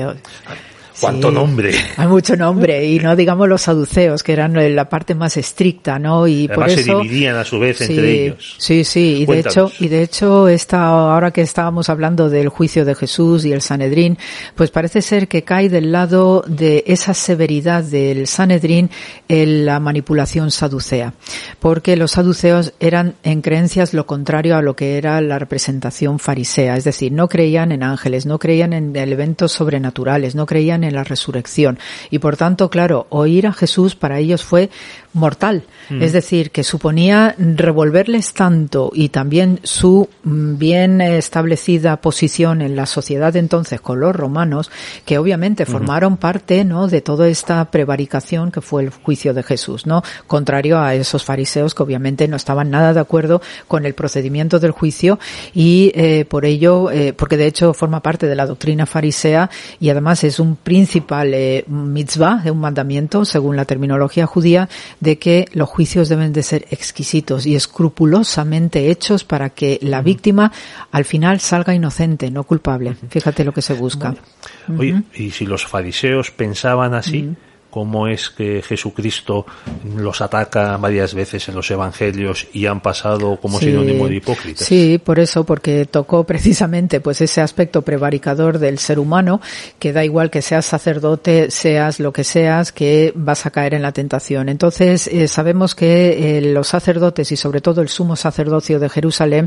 ¿Cuánto nombre? Hay mucho nombre y no digamos los saduceos que eran la parte más estricta, ¿no? Y además por eso se dividían a su vez entre ellos. Sí, y de hecho ahora que estábamos hablando del juicio de Jesús y el Sanedrín, pues parece ser que cae del lado de esa severidad del Sanedrín en la manipulación saducea, porque los saduceos eran en creencias lo contrario a lo que era la representación farisea, es decir, no creían en ángeles, no creían en eventos sobrenaturales, no creían en la resurrección y por tanto, claro, oír a Jesús para ellos fue mortal, es decir, que suponía revolverles tanto y también su bien establecida posición en la sociedad entonces con los romanos que obviamente formaron parte, ¿no?, de toda esta prevaricación que fue el juicio de Jesús, ¿no?, contrario a esos fariseos que obviamente no estaban nada de acuerdo con el procedimiento del juicio y por ello, porque de hecho forma parte de la doctrina farisea y además es un principal mitzvah, un mandamiento según la terminología judía de que los juicios deben de ser exquisitos y escrupulosamente hechos para que la víctima al final salga inocente, no culpable. Fíjate lo que se busca. Oye, y si los fariseos pensaban así, ¿cómo es que Jesucristo los ataca varias veces en los evangelios y han pasado como sinónimo de hipócritas? Sí, por eso, porque tocó precisamente pues ese aspecto prevaricador del ser humano, que da igual que seas sacerdote, seas lo que seas, que vas a caer en la tentación. Entonces, sabemos que los sacerdotes y sobre todo el sumo sacerdocio de Jerusalén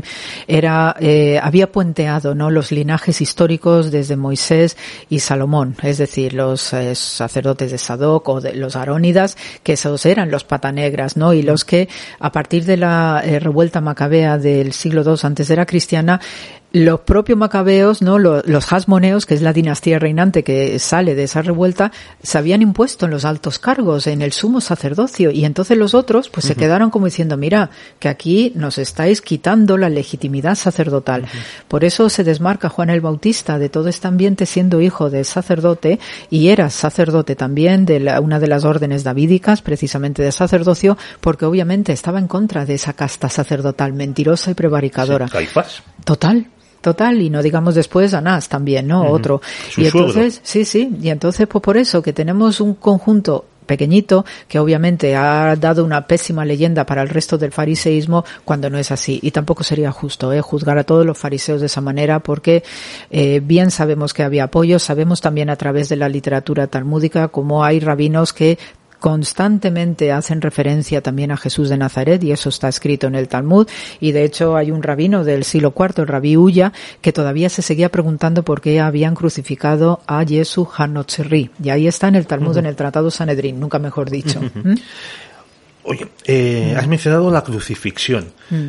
había puenteado, ¿no?, los linajes históricos desde Moisés y Salomón, es decir, los sacerdotes de Sadoc o de los arónidas, que esos eran los patanegras, ¿no? Y los que a partir de la revuelta macabea del siglo II antes de la cristiana, los propios macabeos, ¿no?, los hasmoneos, que es la dinastía reinante que sale de esa revuelta, se habían impuesto en los altos cargos, en el sumo sacerdocio, y entonces los otros pues se quedaron como diciendo, mira, que aquí nos estáis quitando la legitimidad sacerdotal. Por eso se desmarca Juan el Bautista de todo este ambiente siendo hijo de sacerdote, y era sacerdote también de una de las órdenes davídicas, precisamente de sacerdocio, porque obviamente estaba en contra de esa casta sacerdotal mentirosa y prevaricadora. Caifás. Total. total, y no digamos después Anás también, ¿no? Otro. Y entonces, sí, y entonces pues por eso que tenemos un conjunto pequeñito que obviamente ha dado una pésima leyenda para el resto del fariseísmo, cuando no es así, y tampoco sería justo juzgar a todos los fariseos de esa manera, porque bien sabemos que había apoyo, sabemos también a través de la literatura talmúdica cómo hay rabinos que constantemente hacen referencia también a Jesús de Nazaret, y eso está escrito en el Talmud, y de hecho hay un rabino del siglo IV, el rabí Uya, que todavía se seguía preguntando por qué habían crucificado a Yesu HaNotzri, y ahí está en el Talmud, en el Tratado Sanedrín, nunca mejor dicho. Oye, has mencionado la crucifixión.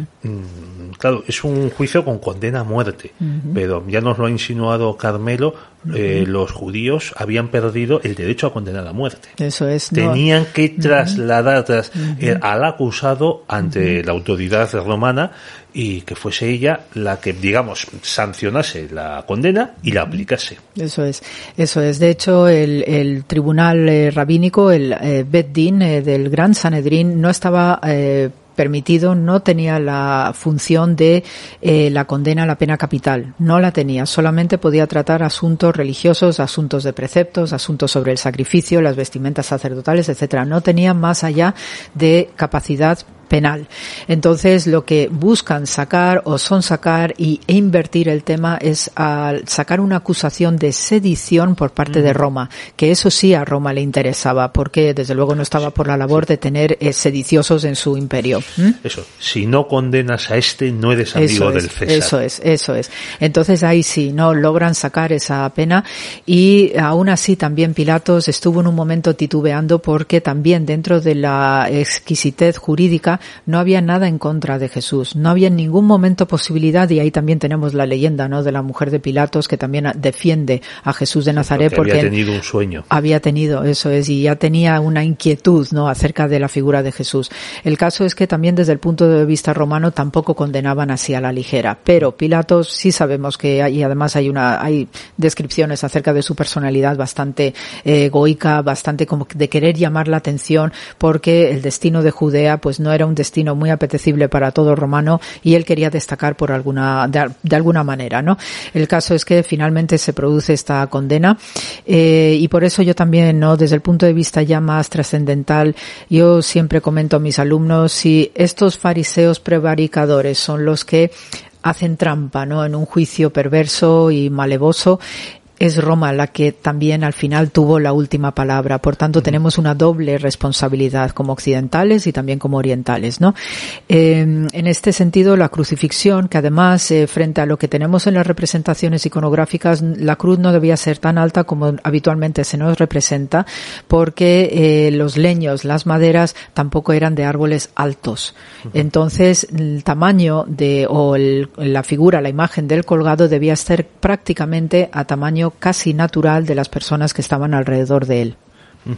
Claro, es un juicio con condena a muerte, pero ya nos lo ha insinuado Carmelo, los judíos habían perdido el derecho a condenar a muerte. Eso es. Tenían que trasladar al acusado ante la autoridad romana y que fuese ella la que, digamos, sancionase la condena y la aplicase. Eso es. De hecho, el tribunal rabínico, el Bet Din del Gran Sanedrín, no estaba permitido, no tenía la función de la condena a la pena capital, no la tenía, solamente podía tratar asuntos religiosos, asuntos de preceptos, asuntos sobre el sacrificio, las vestimentas sacerdotales, etcétera. No tenía más allá de capacidad penal. Entonces, lo que buscan sacar e invertir el tema es al sacar una acusación de sedición por parte de Roma, que eso sí a Roma le interesaba, porque desde luego no estaba por la labor de tener sediciosos en su imperio. Eso, si no condenas a no eres amigo del César. Eso es. Entonces ahí sí, no logran sacar esa pena, y aún así también Pilatos estuvo en un momento titubeando, porque también dentro de la exquisitez jurídica no había nada en contra de Jesús, no había en ningún momento posibilidad, y ahí también tenemos la leyenda, ¿no?, de la mujer de Pilatos, que también defiende a Jesús de Nazaret, porque había tenido un sueño. Había tenido, eso es, y ya tenía una inquietud, ¿no?, acerca de la figura de Jesús. El caso es que también desde el punto de vista romano tampoco condenaban así a la ligera, pero Pilatos sí sabemos que hay, y además hay descripciones acerca de su personalidad bastante egoica, bastante como de querer llamar la atención, porque el destino de Judea pues no era un destino muy apetecible para todo romano, y él quería destacar de alguna manera, ¿no? El caso es que finalmente se produce esta condena, y por eso yo también, ¿no?, desde el punto de vista ya más trascendental, yo siempre comento a mis alumnos, si estos fariseos prevaricadores son los que hacen trampa, ¿no?, en un juicio perverso y malevoso, es Roma la que también al final tuvo la última palabra. Por tanto, tenemos una doble responsabilidad como occidentales y también como orientales, ¿no? En este sentido, la crucifixión, que además, frente a lo que tenemos en las representaciones iconográficas, la cruz no debía ser tan alta como habitualmente se nos representa, porque los leños, las maderas, tampoco eran de árboles altos. Entonces, el tamaño la figura, la imagen del colgado debía ser prácticamente a tamaño casi natural de las personas que estaban alrededor de él.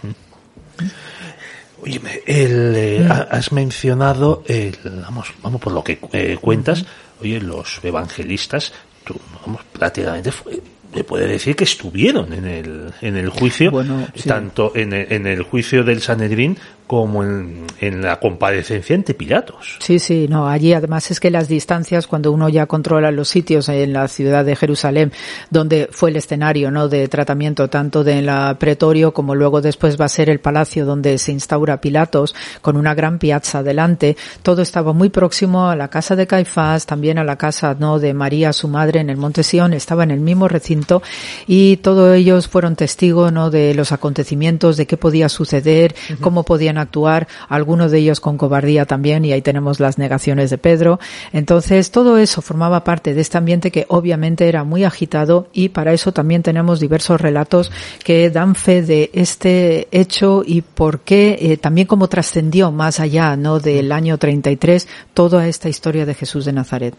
Oye, has mencionado, vamos por lo que cuentas, oye, los evangelistas, prácticamente se puede decir que estuvieron en el juicio, bueno, sí, tanto en el juicio del Sanedrín como en la comparecencia ante Pilatos. Sí, no, allí además es que las distancias, cuando uno ya controla los sitios en la ciudad de Jerusalén, donde fue el escenario, ¿no?, de tratamiento tanto de la pretorio como luego después va a ser el palacio donde se instaura Pilatos, con una gran piazza delante, todo estaba muy próximo a la casa de Caifás, también a la casa, ¿no?, de María, su madre, en el Monte Sión, estaba en el mismo recinto, y todos ellos fueron testigos, ¿no?, de los acontecimientos, de qué podía suceder, cómo podían actuar, algunos de ellos con cobardía también, y ahí tenemos las negaciones de Pedro. Entonces, todo eso formaba parte de este ambiente que obviamente era muy agitado, y para eso también tenemos diversos relatos que dan fe de este hecho y por qué también cómo trascendió más allá, ¿no?, del año 33 toda esta historia de Jesús de Nazaret.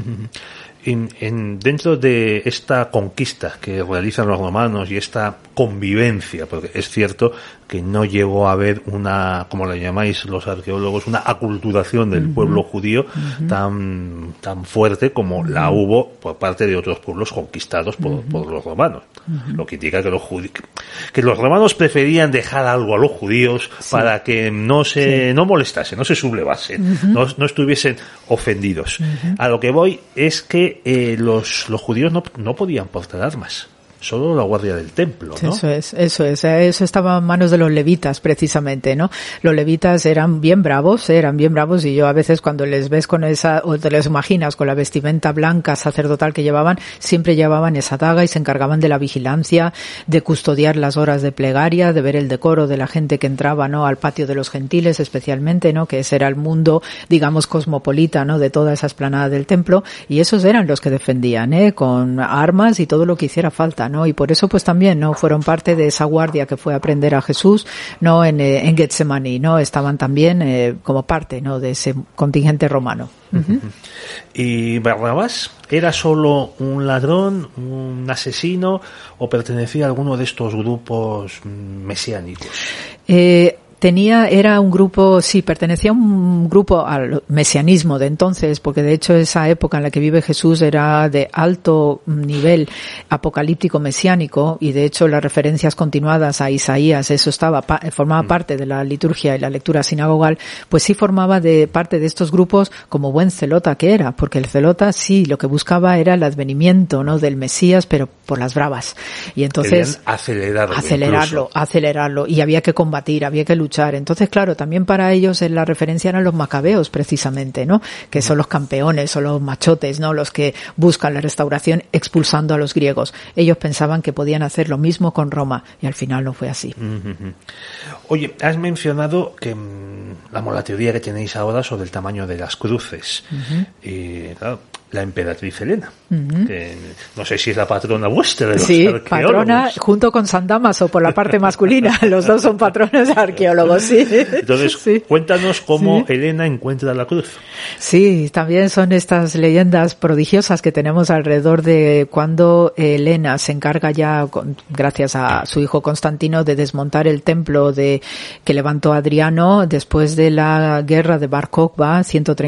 Dentro de esta conquista que realizan los romanos y esta convivencia, porque es cierto que no llegó a haber una, como le llamáis los arqueólogos, una aculturación del pueblo judío tan fuerte como la hubo por parte de otros pueblos conquistados por los romanos. Lo que indica que los romanos preferían dejar algo a los judíos para que no molestasen, no se sublevasen, no estuviesen ofendidos. A lo que voy es que los judíos no podían portar armas. Solo la guardia del templo, ¿no? Eso estaba en manos de los levitas, precisamente, ¿no? Los levitas eran bien bravos, y yo a veces cuando les ves con o te les imaginas con la vestimenta blanca sacerdotal que llevaban, siempre llevaban esa daga y se encargaban de la vigilancia, de custodiar las horas de plegaria, de ver el decoro de la gente que entraba, ¿no? Al patio de los gentiles, especialmente, ¿no? Que ese era el mundo, digamos, cosmopolita, ¿no? De toda esa explanada del templo, y esos eran los que defendían, con armas y todo lo que hiciera falta, ¿no? Y por eso pues también, ¿no? Fueron parte de esa guardia que fue a prender a Jesús, ¿no? En Getsemaní, ¿no? Estaban también como parte, ¿no? De ese contingente romano. ¿Y Barrabás era solo un ladrón, un asesino, o pertenecía a alguno de estos grupos mesiánicos? Era un grupo, sí, pertenecía a un grupo al mesianismo de entonces, porque de hecho esa época en la que vive Jesús era de alto nivel apocalíptico mesiánico, y de hecho las referencias continuadas a Isaías, eso formaba parte de la liturgia y la lectura sinagogal, pues sí formaba parte de estos grupos como buen celota que era, porque el celota sí lo que buscaba era el advenimiento, ¿no? Del Mesías, pero por las bravas. Y entonces acelerarlo, y había que combatir, había que luchar. Entonces, claro, también para ellos la referencia eran los macabeos, precisamente, ¿no? Que son los campeones, son los machotes, ¿no? Los que buscan la restauración expulsando a los griegos. Ellos pensaban que podían hacer lo mismo con Roma, y al final no fue así. Oye, has mencionado que la teoría que tenéis ahora sobre el tamaño de las cruces. Claro, la emperatriz Helena, que no sé si es la patrona vuestra de los arqueólogos. Sí, patrona junto con San Damaso por la parte masculina. Los dos son patronos arqueólogos, sí. Entonces, cuéntanos cómo Helena encuentra la cruz. Sí, también son estas leyendas prodigiosas que tenemos alrededor de cuando Helena se encarga ya, gracias a su hijo Constantino, de desmontar el templo que levantó Adriano después de la guerra de Bar Kokhba,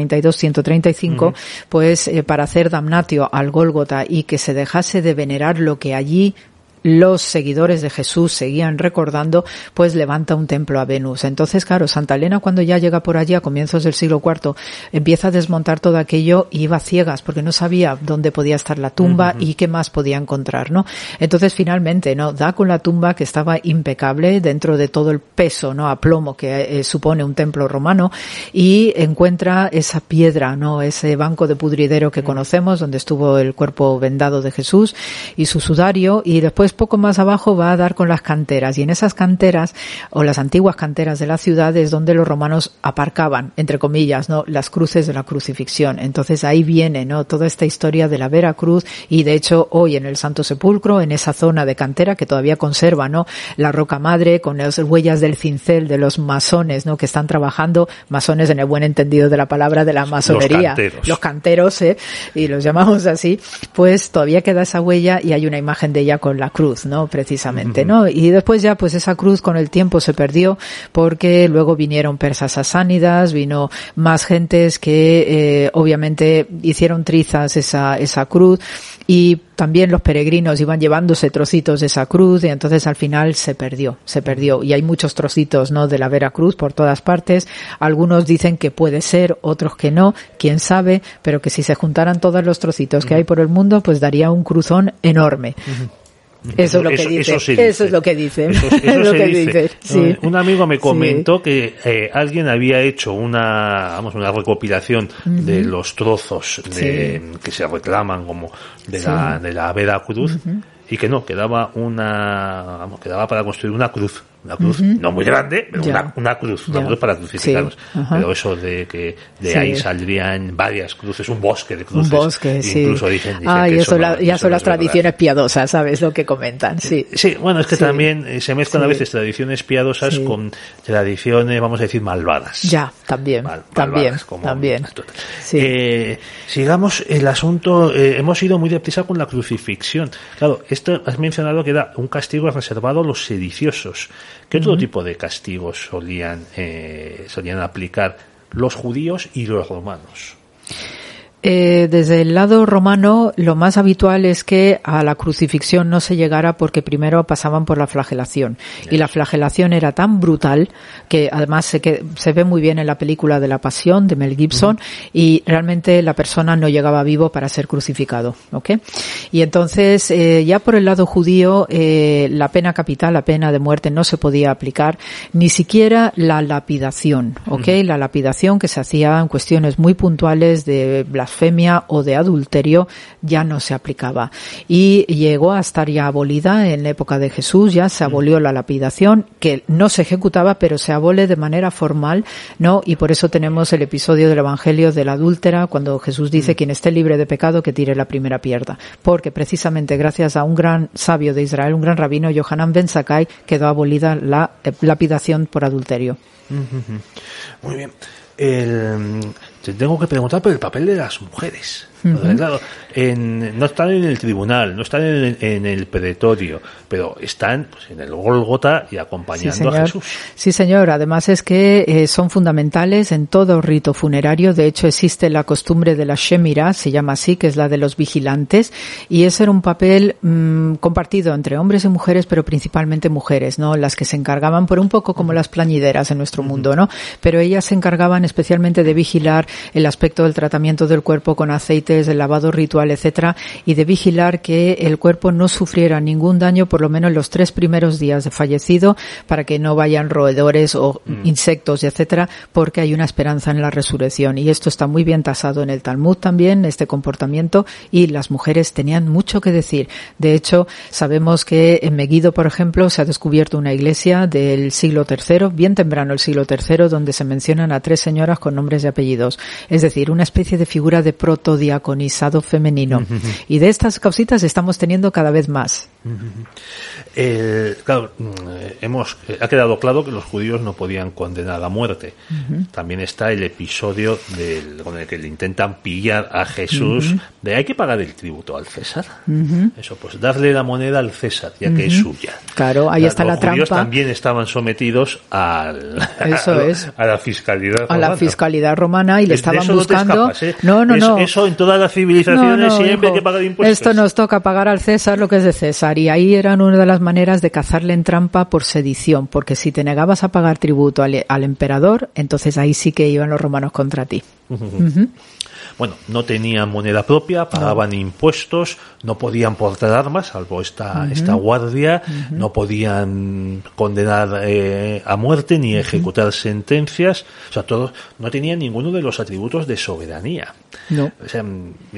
132-135, pues para hacer damnatio al Gólgota y que se dejase de venerar lo que allí los seguidores de Jesús seguían recordando, pues levanta un templo a Venus. Entonces, claro, Santa Elena, cuando ya llega por allí a comienzos del siglo IV, empieza a desmontar todo aquello y iba a ciegas porque no sabía dónde podía estar la tumba y qué más podía encontrar, ¿no? Entonces, finalmente, ¿no? Da con la tumba, que estaba impecable dentro de todo el peso, ¿no? A plomo que supone un templo romano, y encuentra esa piedra, ¿no? Ese banco de pudridero que conocemos, donde estuvo el cuerpo vendado de Jesús y su sudario, y después poco más abajo va a dar con las canteras, y en esas canteras, o las antiguas canteras de la ciudad, es donde los romanos aparcaban, entre comillas, ¿no? Las cruces de la crucifixión. Entonces ahí viene, ¿no? Toda esta historia de la Vera Cruz, y de hecho hoy en el Santo Sepulcro, en esa zona de cantera que todavía conserva, ¿no? La roca madre, con las huellas del cincel de los masones, ¿no? Que están trabajando, masones en el buen entendido de la palabra de la masonería. Los canteros, y los llamamos así, pues todavía queda esa huella, y hay una imagen de ella con la cruz, ¿no? Precisamente, ¿no? Y después ya, pues esa cruz con el tiempo se perdió, porque luego vinieron persas sasánidas, vino más gentes que obviamente hicieron trizas esa cruz, y también los peregrinos iban llevándose trocitos de esa cruz, y entonces al final se perdió, y hay muchos trocitos, ¿no? De la Vera Cruz por todas partes. Algunos dicen que puede ser, otros que no, quién sabe, pero que si se juntaran todos los trocitos que hay por el mundo, pues daría un cruzón enorme. Eso es lo que dice. Eso es lo que dice. Sí. Un amigo me comentó que alguien había hecho una recopilación de los trozos que se reclaman como de la Vera Cruz, y que no, quedaba para construir una cruz. Una cruz no muy grande, pero una cruz para crucificarlos. Pero eso de que ahí saldrían varias cruces, un bosque de cruces. Un bosque, incluso dicen y que eso ya son las tradiciones piadosas, ¿sabes lo que comentan? Sí, bueno, es que también se mezclan a veces tradiciones piadosas con tradiciones, vamos a decir, malvadas. Ya, también. También. Sigamos el asunto. Hemos ido muy deprisa con la crucifixión. Claro, esto has mencionado que era un castigo reservado a los sediciosos. ¿Qué otro tipo de castigos solían aplicar los judíos y los romanos? Desde el lado romano, lo más habitual es que a la crucifixión no se llegara porque primero pasaban por la flagelación. Y la flagelación era tan brutal que además se ve muy bien en la película de La Pasión de Mel Gibson, y realmente la persona no llegaba vivo para ser crucificado, ¿ok? Y entonces, ya por el lado judío, la pena capital, la pena de muerte no se podía aplicar, ni siquiera la lapidación, ¿ok? La lapidación que se hacía en cuestiones muy puntuales de blasfemia o de adulterio ya no se aplicaba, y llegó a estar ya abolida en la época de Jesús. Ya se abolió la lapidación, que no se ejecutaba, pero se abole de manera formal, ¿no? Y por eso tenemos el episodio del Evangelio de la adúltera, cuando Jesús dice: quien esté libre de pecado que tire la primera piedra, porque precisamente gracias a un gran sabio de Israel, un gran rabino, Yohanan ben Zakkai, quedó abolida la lapidación por adulterio. Muy bien. Te tengo que preguntar por el papel de las mujeres. Claro, no están en el tribunal, no están en el pretorio, pero están pues, en el Gólgota y acompañando a Jesús. Sí, señor. Además es que son fundamentales en todo rito funerario. De hecho, existe la costumbre de la Shemira, se llama así, que es la de los vigilantes, y ese era un papel compartido entre hombres y mujeres, pero principalmente mujeres, ¿no? Las que se encargaban, por un poco como las plañideras en nuestro mundo, ¿no? Pero ellas se encargaban especialmente de vigilar el aspecto del tratamiento del cuerpo con aceites, el lavado ritual, etcétera, y de vigilar que el cuerpo no sufriera ningún daño por lo menos los 3 primeros días de fallecido, para que no vayan roedores o insectos, etcétera, porque hay una esperanza en la resurrección. Y esto está muy bien tasado en el Talmud también, este comportamiento, y las mujeres tenían mucho que decir. De hecho, sabemos que en Megiddo, por ejemplo, se ha descubierto una iglesia del siglo III, bien temprano el siglo III, donde se mencionan a 3 señoras con nombres y apellidos. Es decir, una especie de figura de protodiaconizado femenino. Y de estas causitas estamos teniendo cada vez más. Claro, ha quedado claro que los judíos no podían condenar a muerte. También está el episodio con el que le intentan pillar a Jesús, de hay que pagar el tributo al César. Eso, pues darle la moneda al César, ya que es suya. Claro, ahí está la trampa. Los judíos también estaban sometidos a la fiscalidad romana. A la fiscalidad romana, y le estaban buscando. No te escapas, No. Eso en todas las civilizaciones siempre hay que pagar impuestos. Esto nos toca pagar al César lo que es de César, y ahí eran una de las maneras de cazarle en trampa por sedición, porque si te negabas a pagar tributo al emperador, entonces ahí sí que iban los romanos contra ti. Bueno, no tenían moneda propia, pagaban impuestos, no podían portar armas, salvo esta guardia, no podían condenar a muerte ni ejecutar sentencias, o sea, todos no tenían ninguno de los atributos de soberanía. No. O sea,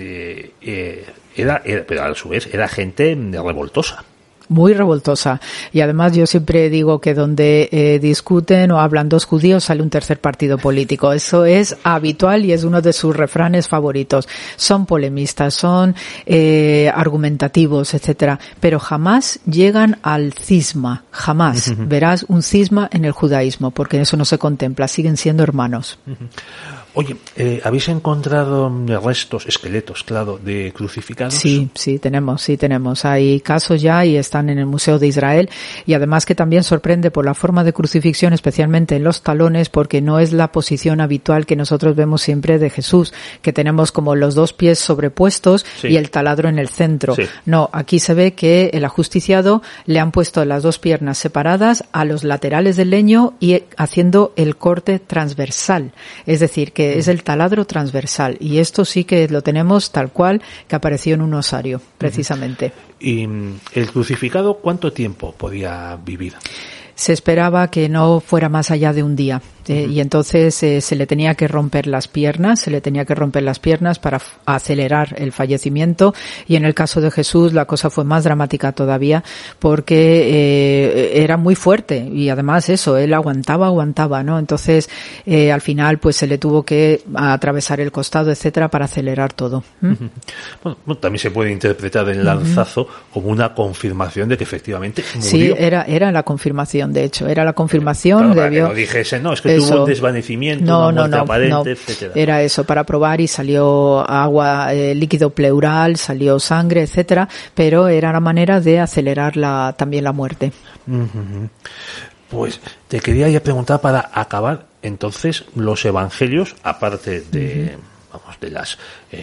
pero a su vez era gente revoltosa. Muy revoltosa. Y además yo siempre digo que donde discuten o hablan 2 judíos sale un tercer partido político. Eso es habitual y es uno de sus refranes favoritos. Son polemistas, son argumentativos, etcétera, pero jamás llegan al cisma. Jamás verás un cisma en el judaísmo, porque eso no se contempla. Siguen siendo hermanos. Oye, ¿habéis encontrado restos, esqueletos, claro, de crucificados? Sí, tenemos. Hay casos ya y están en el Museo de Israel, y además que también sorprende por la forma de crucifixión, especialmente en los talones, porque no es la posición habitual que nosotros vemos siempre de Jesús, que tenemos como los 2 pies sobrepuestos y el taladro en el centro. Sí. No, aquí se ve que el ajusticiado le han puesto las 2 piernas separadas a los laterales del leño y haciendo el corte transversal, es decir, que es el taladro transversal, y esto sí que lo tenemos tal cual que apareció en un osario, precisamente. ¿Y el crucificado cuánto tiempo podía vivir? Se esperaba que no fuera más allá de un día. Y entonces se le tenía que romper las piernas, para acelerar el fallecimiento, y en el caso de Jesús la cosa fue más dramática todavía, porque era muy fuerte, y además eso, él aguantaba, ¿no? Entonces al final pues se le tuvo que atravesar el costado, etcétera, para acelerar todo. Bueno, también se puede interpretar el lanzazo como una confirmación de que efectivamente murió. Sí, era la confirmación, de hecho, era la confirmación. Claro, que no dijese, no, es que tuvo un desvanecimiento, una muerte aparente, etcétera. Era eso, para probar, y salió agua, líquido pleural, salió sangre, etcétera, pero era la manera de acelerar también la muerte. Pues te quería ya preguntar para acabar, entonces, los evangelios, aparte de, de las,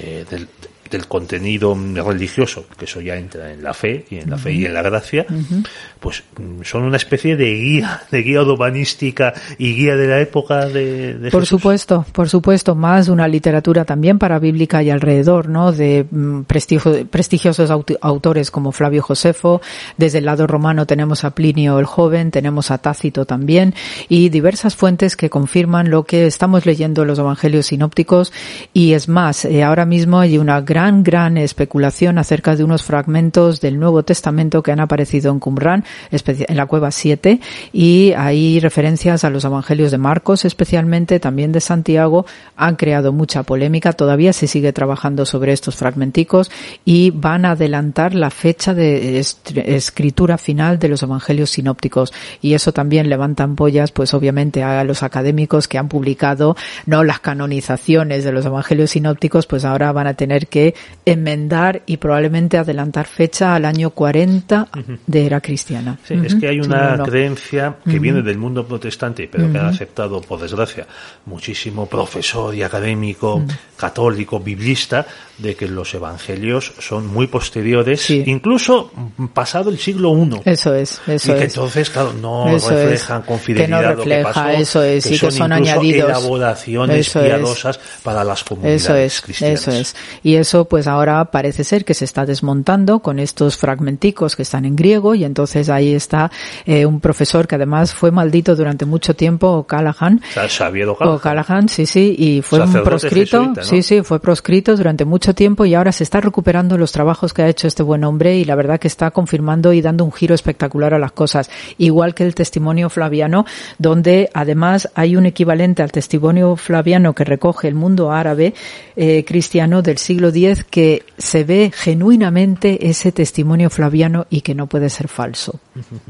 del contenido religioso, que eso ya entra en la fe y en la fe y en la gracia, pues son una especie de guía humanística y guía de la época de por Jesús. Por supuesto, más una literatura también para bíblica y alrededor, ¿no? De prestigiosos autores como Flavio Josefo. Desde el lado romano tenemos a Plinio el Joven, tenemos a Tácito también, y diversas fuentes que confirman lo que estamos leyendo en los evangelios sinópticos. Y es más, ahora mismo hay una gran especulación acerca de unos fragmentos del Nuevo Testamento que han aparecido en Qumran, en la cueva 7, y hay referencias a los evangelios de Marcos, especialmente también de Santiago. Han creado mucha polémica, todavía se sigue trabajando sobre estos fragmenticos y van a adelantar la fecha de escritura final de los evangelios sinópticos, y eso también levanta ampollas, pues obviamente a los académicos que han publicado no las canonizaciones de los evangelios sinópticos, pues ahora van a tener que enmendar y probablemente adelantar fecha al año 40 de era cristiana. Sí, es que hay una creencia que viene del mundo protestante, pero que ha aceptado, por desgracia, muchísimo profesor y académico católico, biblista, de que los evangelios son muy posteriores, incluso pasado el siglo I. Eso es. Y que entonces, claro, no reflejan con fidelidad lo que pasó. Eso es, que y que son incluso añadidos. Elaboraciones piadosas para las comunidades cristianas. Eso es. Y eso, pues ahora parece ser que se está desmontando con estos fragmenticos que están en griego, y entonces ahí está un profesor que además fue maldito durante mucho tiempo, O'Callaghan. Xavier O'Callaghan, sí, y fue un proscrito, jesuita, ¿no? Sí, fue proscrito durante mucho tiempo, y ahora se está recuperando los trabajos que ha hecho este buen hombre, y la verdad que está confirmando y dando un giro espectacular a las cosas, igual que el testimonio flaviano, donde además hay un equivalente al testimonio flaviano que recoge el mundo árabe cristiano del siglo X, que se ve genuinamente ese testimonio flaviano y que no puede ser falso.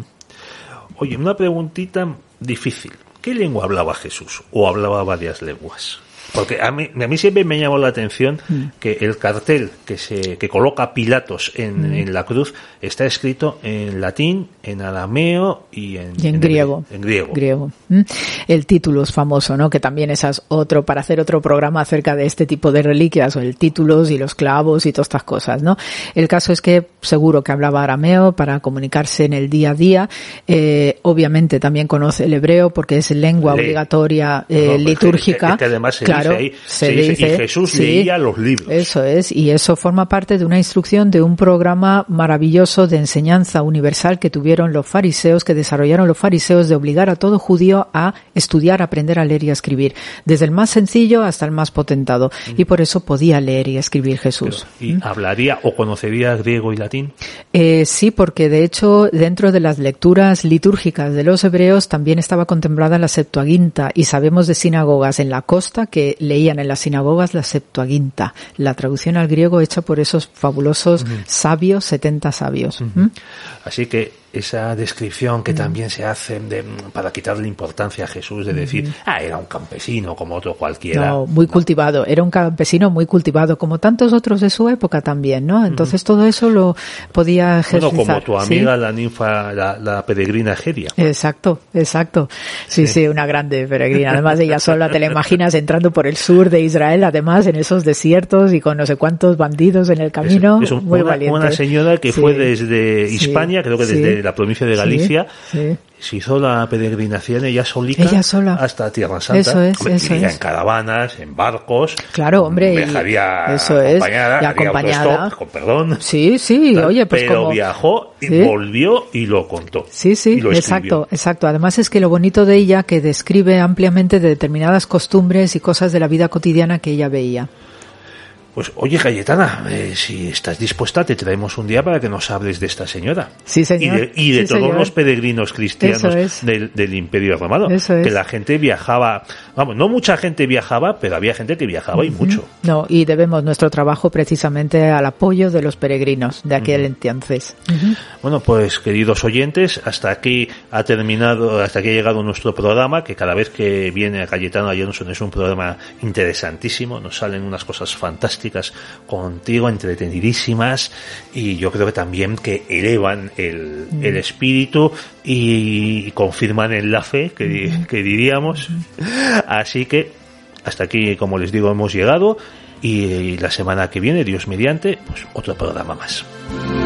Oye, una preguntita difícil. ¿Qué lengua hablaba Jesús? ¿O hablaba varias lenguas? Porque a mí siempre me llamó la atención que el cartel que coloca Pilatos en la cruz está escrito en latín, en arameo y en griego. En griego. El título es famoso, ¿no? Que también esa es otro, para hacer otro programa acerca de este tipo de reliquias, o el títulos y los clavos y todas estas cosas, ¿no? El caso es que seguro que hablaba arameo para comunicarse en el día a día. Obviamente también conoce el hebreo porque es lengua obligatoria litúrgica. Que además se dice, y Jesús leía los libros. Eso es, y eso forma parte de una instrucción de un programa maravilloso de enseñanza universal que tuvieron los fariseos, que desarrollaron los fariseos, de obligar a todo judío a estudiar, aprender a leer y a escribir, desde el más sencillo hasta el más potentado, y por eso podía leer y escribir Jesús. ¿Y hablaría o conocería griego y latín? Sí, porque de hecho dentro de las lecturas litúrgicas de los hebreos también estaba contemplada la Septuaginta, y sabemos de sinagogas en la costa que leían en las sinagogas la Septuaginta, la traducción al griego hecha por esos fabulosos sabios, 70 sabios. Así que esa descripción que también se hace para quitarle importancia a Jesús, de decir, era un campesino como otro cualquiera. No, muy cultivado, era un campesino muy cultivado, como tantos otros de su época también, ¿no? Entonces todo eso lo podía ejercitar. Bueno, como tu amiga, la ninfa, la peregrina Egeria. Exacto. Sí, una grande peregrina. Además, ella sola, te la imaginas entrando por el sur de Israel, además en esos desiertos y con no sé cuántos bandidos en el camino. Es muy valiente. Una señora que fue desde Hispania, creo que desde la provincia de Galicia, se hizo la peregrinación ella sola hasta Tierra Santa. Eso es. En caravanas, en barcos. Claro, hombre. Viajaría acompañada. Con perdón. Sí, oye, pues pero viajó y volvió y lo contó. Sí, exacto. Además es que lo bonito de ella, que describe ampliamente de determinadas costumbres y cosas de la vida cotidiana que ella veía. Pues oye, Cayetana, si estás dispuesta, te traemos un día para que nos hables de esta señora. Sí, señor. Y de todos los peregrinos cristianos del Imperio Romano. Que la gente viajaba, no mucha gente viajaba, pero había gente que viajaba y mucho. No, y debemos nuestro trabajo precisamente al apoyo de los peregrinos de aquel entonces. Bueno, pues queridos oyentes, hasta aquí ha llegado nuestro programa, que cada vez que viene a Cayetano Johnson es un programa interesantísimo, nos salen unas cosas fantásticas. fantásticas contigo, entretenidísimas, y yo creo que también que elevan el espíritu y confirman en la fe, que diríamos. Así que hasta aquí, como les digo, hemos llegado, y la semana que viene, Dios mediante, pues otro programa más.